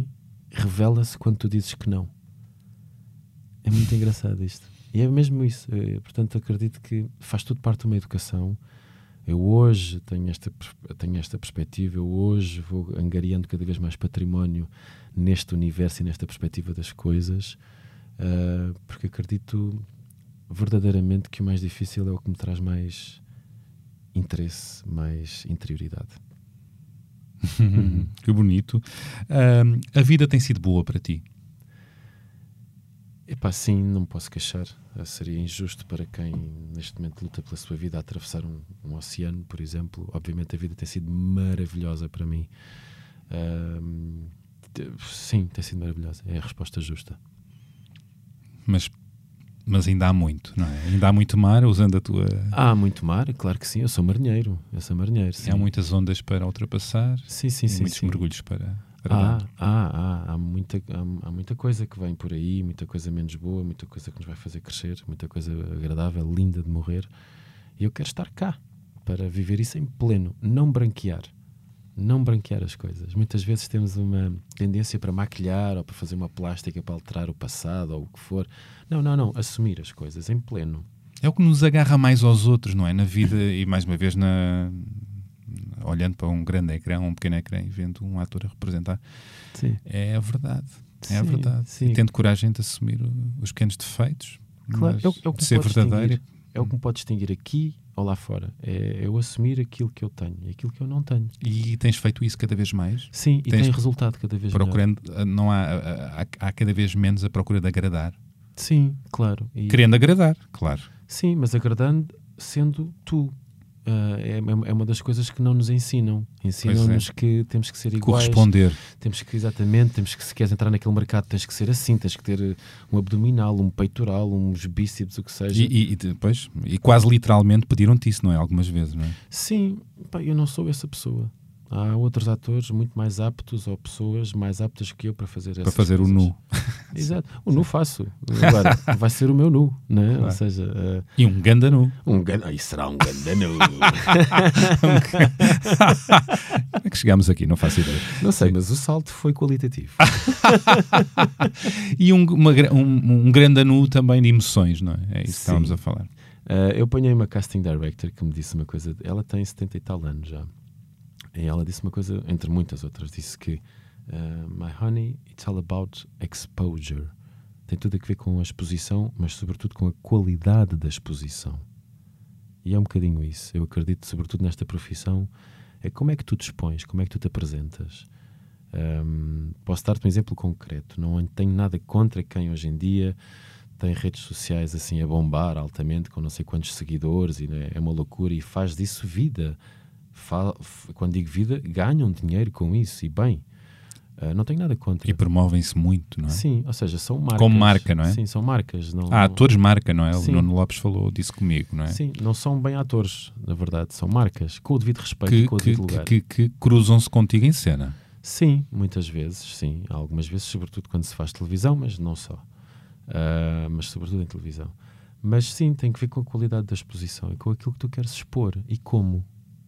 revela-se quando tu dizes que não. É muito engraçado isto. E é mesmo isso. Portanto, acredito que faz tudo parte de uma educação. Eu hoje tenho esta perspectiva, eu hoje vou angariando cada vez mais património neste universo e nesta perspectiva das coisas, porque acredito verdadeiramente que o mais difícil é o que me traz mais interesse, mais interioridade. Que bonito. A vida tem sido boa para ti? Epá, sim, não me posso queixar. Seria injusto para quem neste momento luta pela sua vida a atravessar um oceano, por exemplo. Obviamente a vida tem sido maravilhosa para mim. Sim, tem sido maravilhosa. É a resposta justa. Mas ainda há muito, não é? Ainda há muito mar, usando a tua... Há muito mar, claro que sim. Eu sou marinheiro. Sim. Há muitas ondas para ultrapassar. Sim. Muitos mergulhos para dar. Há muita coisa que vem por aí, muita coisa menos boa, muita coisa que nos vai fazer crescer, muita coisa agradável, linda de morrer. E eu quero estar cá para viver isso em pleno, não branquear as coisas. Muitas vezes temos uma tendência para maquilhar ou para fazer uma plástica para alterar o passado ou o que for. Não, assumir as coisas em pleno. É o que nos agarra mais aos outros, não é? Na vida e mais uma vez olhando para um grande ecrã, um pequeno ecrã e vendo um ator a representar. Sim. É a verdade. Sim, a verdade. Sim. E tendo coragem de assumir os pequenos defeitos. Claro, é o que de ser verdadeiro. É o que me pode distinguir aqui ou lá fora. É eu assumir aquilo que eu tenho e aquilo que eu não tenho. E tens feito isso cada vez mais? Sim, e tem resultado cada vez procurando, melhor. Não há cada vez menos a procura de agradar. Sim, claro. Querendo agradar, claro. Sim, mas agradando sendo tu. É uma das coisas que não nos ensinam. Ensinam-nos que temos que ser iguais. Corresponder. Temos que, se queres entrar naquele mercado, tens que ser assim, tens que ter um abdominal, um peitoral, uns bíceps, o que seja. E quase literalmente pediram-te isso, não é? Algumas vezes, não é? Sim, eu não sou essa pessoa. Há outros atores muito mais aptos ou pessoas mais aptas que eu para fazer essas coisas. O nu. Exato. O nu faço. Agora, vai ser o meu nu, né? Claro. Ou seja... E um ganda nu. Será um ganda nu. Como é que chegámos aqui? Não faço ideia. Não sei, mas o salto foi qualitativo. E um grande nu também de emoções, não é? É isso que estávamos a falar. Eu apanhei uma casting director que me disse uma coisa. Ela tem 70 e tal anos já. E ela disse uma coisa, entre muitas outras, disse que My honey, it's all about exposure. Tem tudo a ver com a exposição, mas sobretudo com a qualidade da exposição. E é um bocadinho isso. Eu acredito, sobretudo nesta profissão, é como é que tu te expões, como é que tu te apresentas. Posso dar-te um exemplo concreto. Não tenho nada contra quem hoje em dia tem redes sociais assim a bombar altamente, com não sei quantos seguidores, e é uma loucura, e faz disso vida. Quando digo vida, ganham dinheiro com isso, e bem, não tenho nada contra. E promovem-se muito, não é? Sim, ou seja, são marcas. Como marca, não é? Sim, são marcas. Atores marca, não é? Sim. O Nuno Lopes falou disso comigo, não é? Sim, não são bem atores, na verdade, são marcas, com o devido respeito e com o devido lugar. Que cruzam-se contigo em cena. Sim, muitas vezes, sim. Algumas vezes, sobretudo quando se faz televisão, mas não só. Mas sobretudo em televisão. Mas sim, tem que ver com a qualidade da exposição e com aquilo que tu queres expor e como.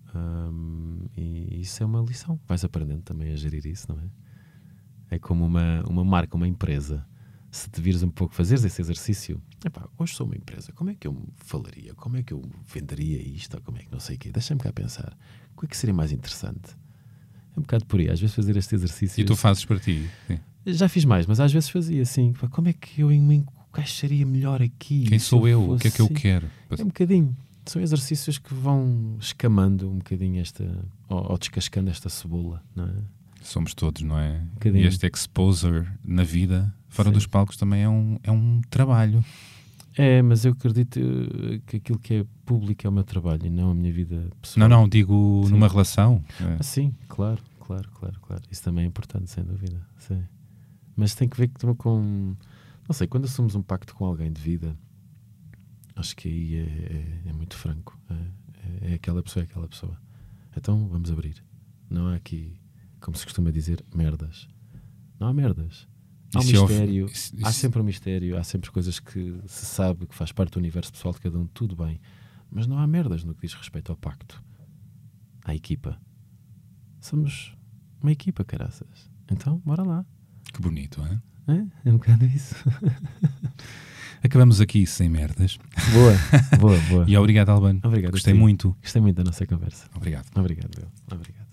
E isso é uma lição. Vais aprendendo também a gerir isso, não é? É como uma marca, uma empresa. Se te vires um pouco, fazeres esse exercício, hoje sou uma empresa, como é que eu falaria? Como é que eu venderia isto? Ou como é que não sei o quê? Deixa-me cá pensar. O que seria mais interessante? É um bocado por aí, às vezes fazer este exercício. E tu fazes para ti? Sim. Já fiz mais, mas às vezes fazia assim. Como é que eu me encaixaria melhor aqui? Quem sou eu? O que é que eu quero? É um bocadinho. São exercícios que vão escamando um bocadinho ou descascando esta cebola, não é? Somos todos, não é? Um e este exposure na vida, fora dos palcos, também é um trabalho. É, mas eu acredito que aquilo que é público é o meu trabalho e não a minha vida pessoal. Não, digo numa relação. Sim, claro. Isso também é importante, sem dúvida. Sim. Mas tem que ver com... Não sei, quando assumimos um pacto com alguém de vida, acho que aí é muito franco. É aquela pessoa. Então vamos abrir. Não há aqui, como se costuma dizer, merdas. Não há merdas. Há um mistério. Há sempre um mistério. Há sempre coisas que se sabe que faz parte do universo pessoal de cada um. Tudo bem. Mas não há merdas no que diz respeito ao pacto. À equipa. Somos uma equipa, caraças. Então, bora lá. Que bonito, hein? É um bocado isso. Acabamos aqui sem merdas. Boa. E obrigado, Albano. Obrigado. Gostei muito. Gostei muito da nossa conversa. Obrigado. Obrigado, Bill. Obrigado.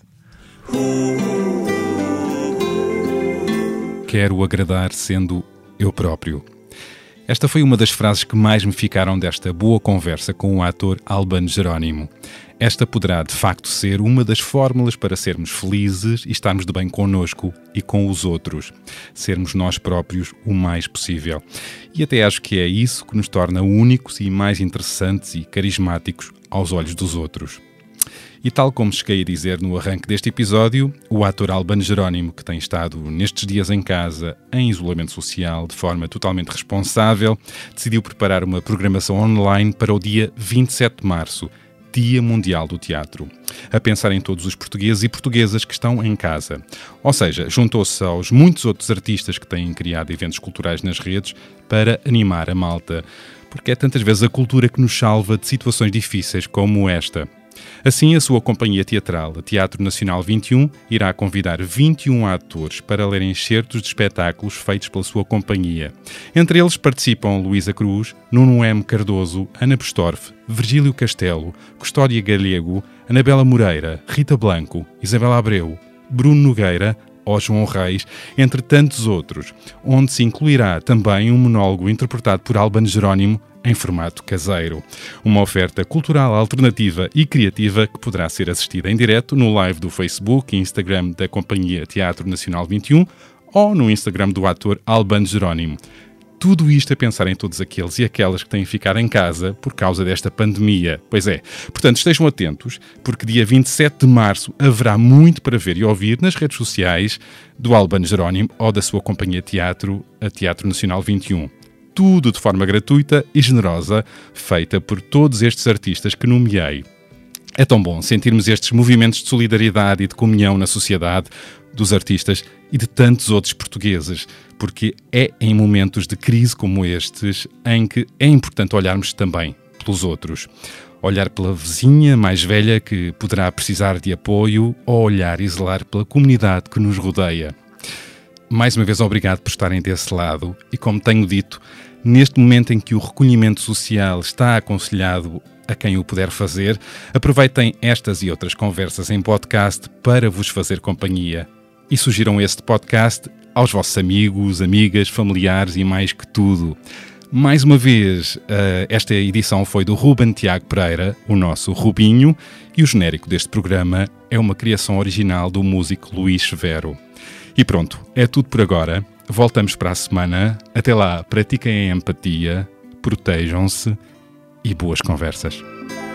Quero agradar sendo eu próprio. Esta foi uma das frases que mais me ficaram desta boa conversa com o ator Albano Jerónimo. Esta poderá, de facto, ser uma das fórmulas para sermos felizes e estarmos de bem connosco e com os outros. Sermos nós próprios o mais possível. E até acho que é isso que nos torna únicos e mais interessantes e carismáticos aos olhos dos outros. E tal como cheguei a dizer no arranque deste episódio, o ator Albano Jerónimo, que tem estado nestes dias em casa, em isolamento social, de forma totalmente responsável, decidiu preparar uma programação online para o dia 27 de março, Dia Mundial do Teatro, a pensar em todos os portugueses e portuguesas que estão em casa. Ou seja, juntou-se aos muitos outros artistas que têm criado eventos culturais nas redes para animar a malta, porque é tantas vezes a cultura que nos salva de situações difíceis como esta. Assim, a sua companhia teatral, a Teatro Nacional 21, irá convidar 21 atores para lerem excertos de espetáculos feitos pela sua companhia. Entre eles participam Luísa Cruz, Nuno M. Cardoso, Ana Bestorff, Virgílio Castelo, Custódia Galego, Anabela Moreira, Rita Blanco, Isabela Abreu, Bruno Nogueira ou João Reis, entre tantos outros, onde se incluirá também um monólogo interpretado por Albano Jerónimo em formato caseiro. Uma oferta cultural alternativa e criativa que poderá ser assistida em direto no live do Facebook e Instagram da Companhia Teatro Nacional 21 ou no Instagram do ator Albano Jerónimo. Tudo isto a pensar em todos aqueles e aquelas que têm ficado em casa por causa desta pandemia. Pois é. Portanto, estejam atentos, porque dia 27 de março haverá muito para ver e ouvir nas redes sociais do Albano Jerónimo ou da sua companhia teatro, a Teatro Nacional 21. Tudo de forma gratuita e generosa, feita por todos estes artistas que nomeei. É tão bom sentirmos estes movimentos de solidariedade e de comunhão na sociedade dos artistas e de tantos outros portugueses, porque é em momentos de crise como estes em que é importante olharmos também pelos outros. Olhar pela vizinha mais velha que poderá precisar de apoio ou olhar e zelar pela comunidade que nos rodeia. Mais uma vez, obrigado por estarem desse lado e, como tenho dito, neste momento em que o recolhimento social está aconselhado a quem o puder fazer, aproveitem estas e outras conversas em podcast para vos fazer companhia e sugiram este podcast aos vossos amigos, amigas, familiares e mais que tudo. Mais uma vez, esta edição foi do Ruben Tiago Pereira, o nosso Rubinho, e o genérico deste programa é uma criação original do músico Luís Severo. E pronto, é tudo por agora. Voltamos para a semana. Até lá, pratiquem a empatia, protejam-se e boas conversas.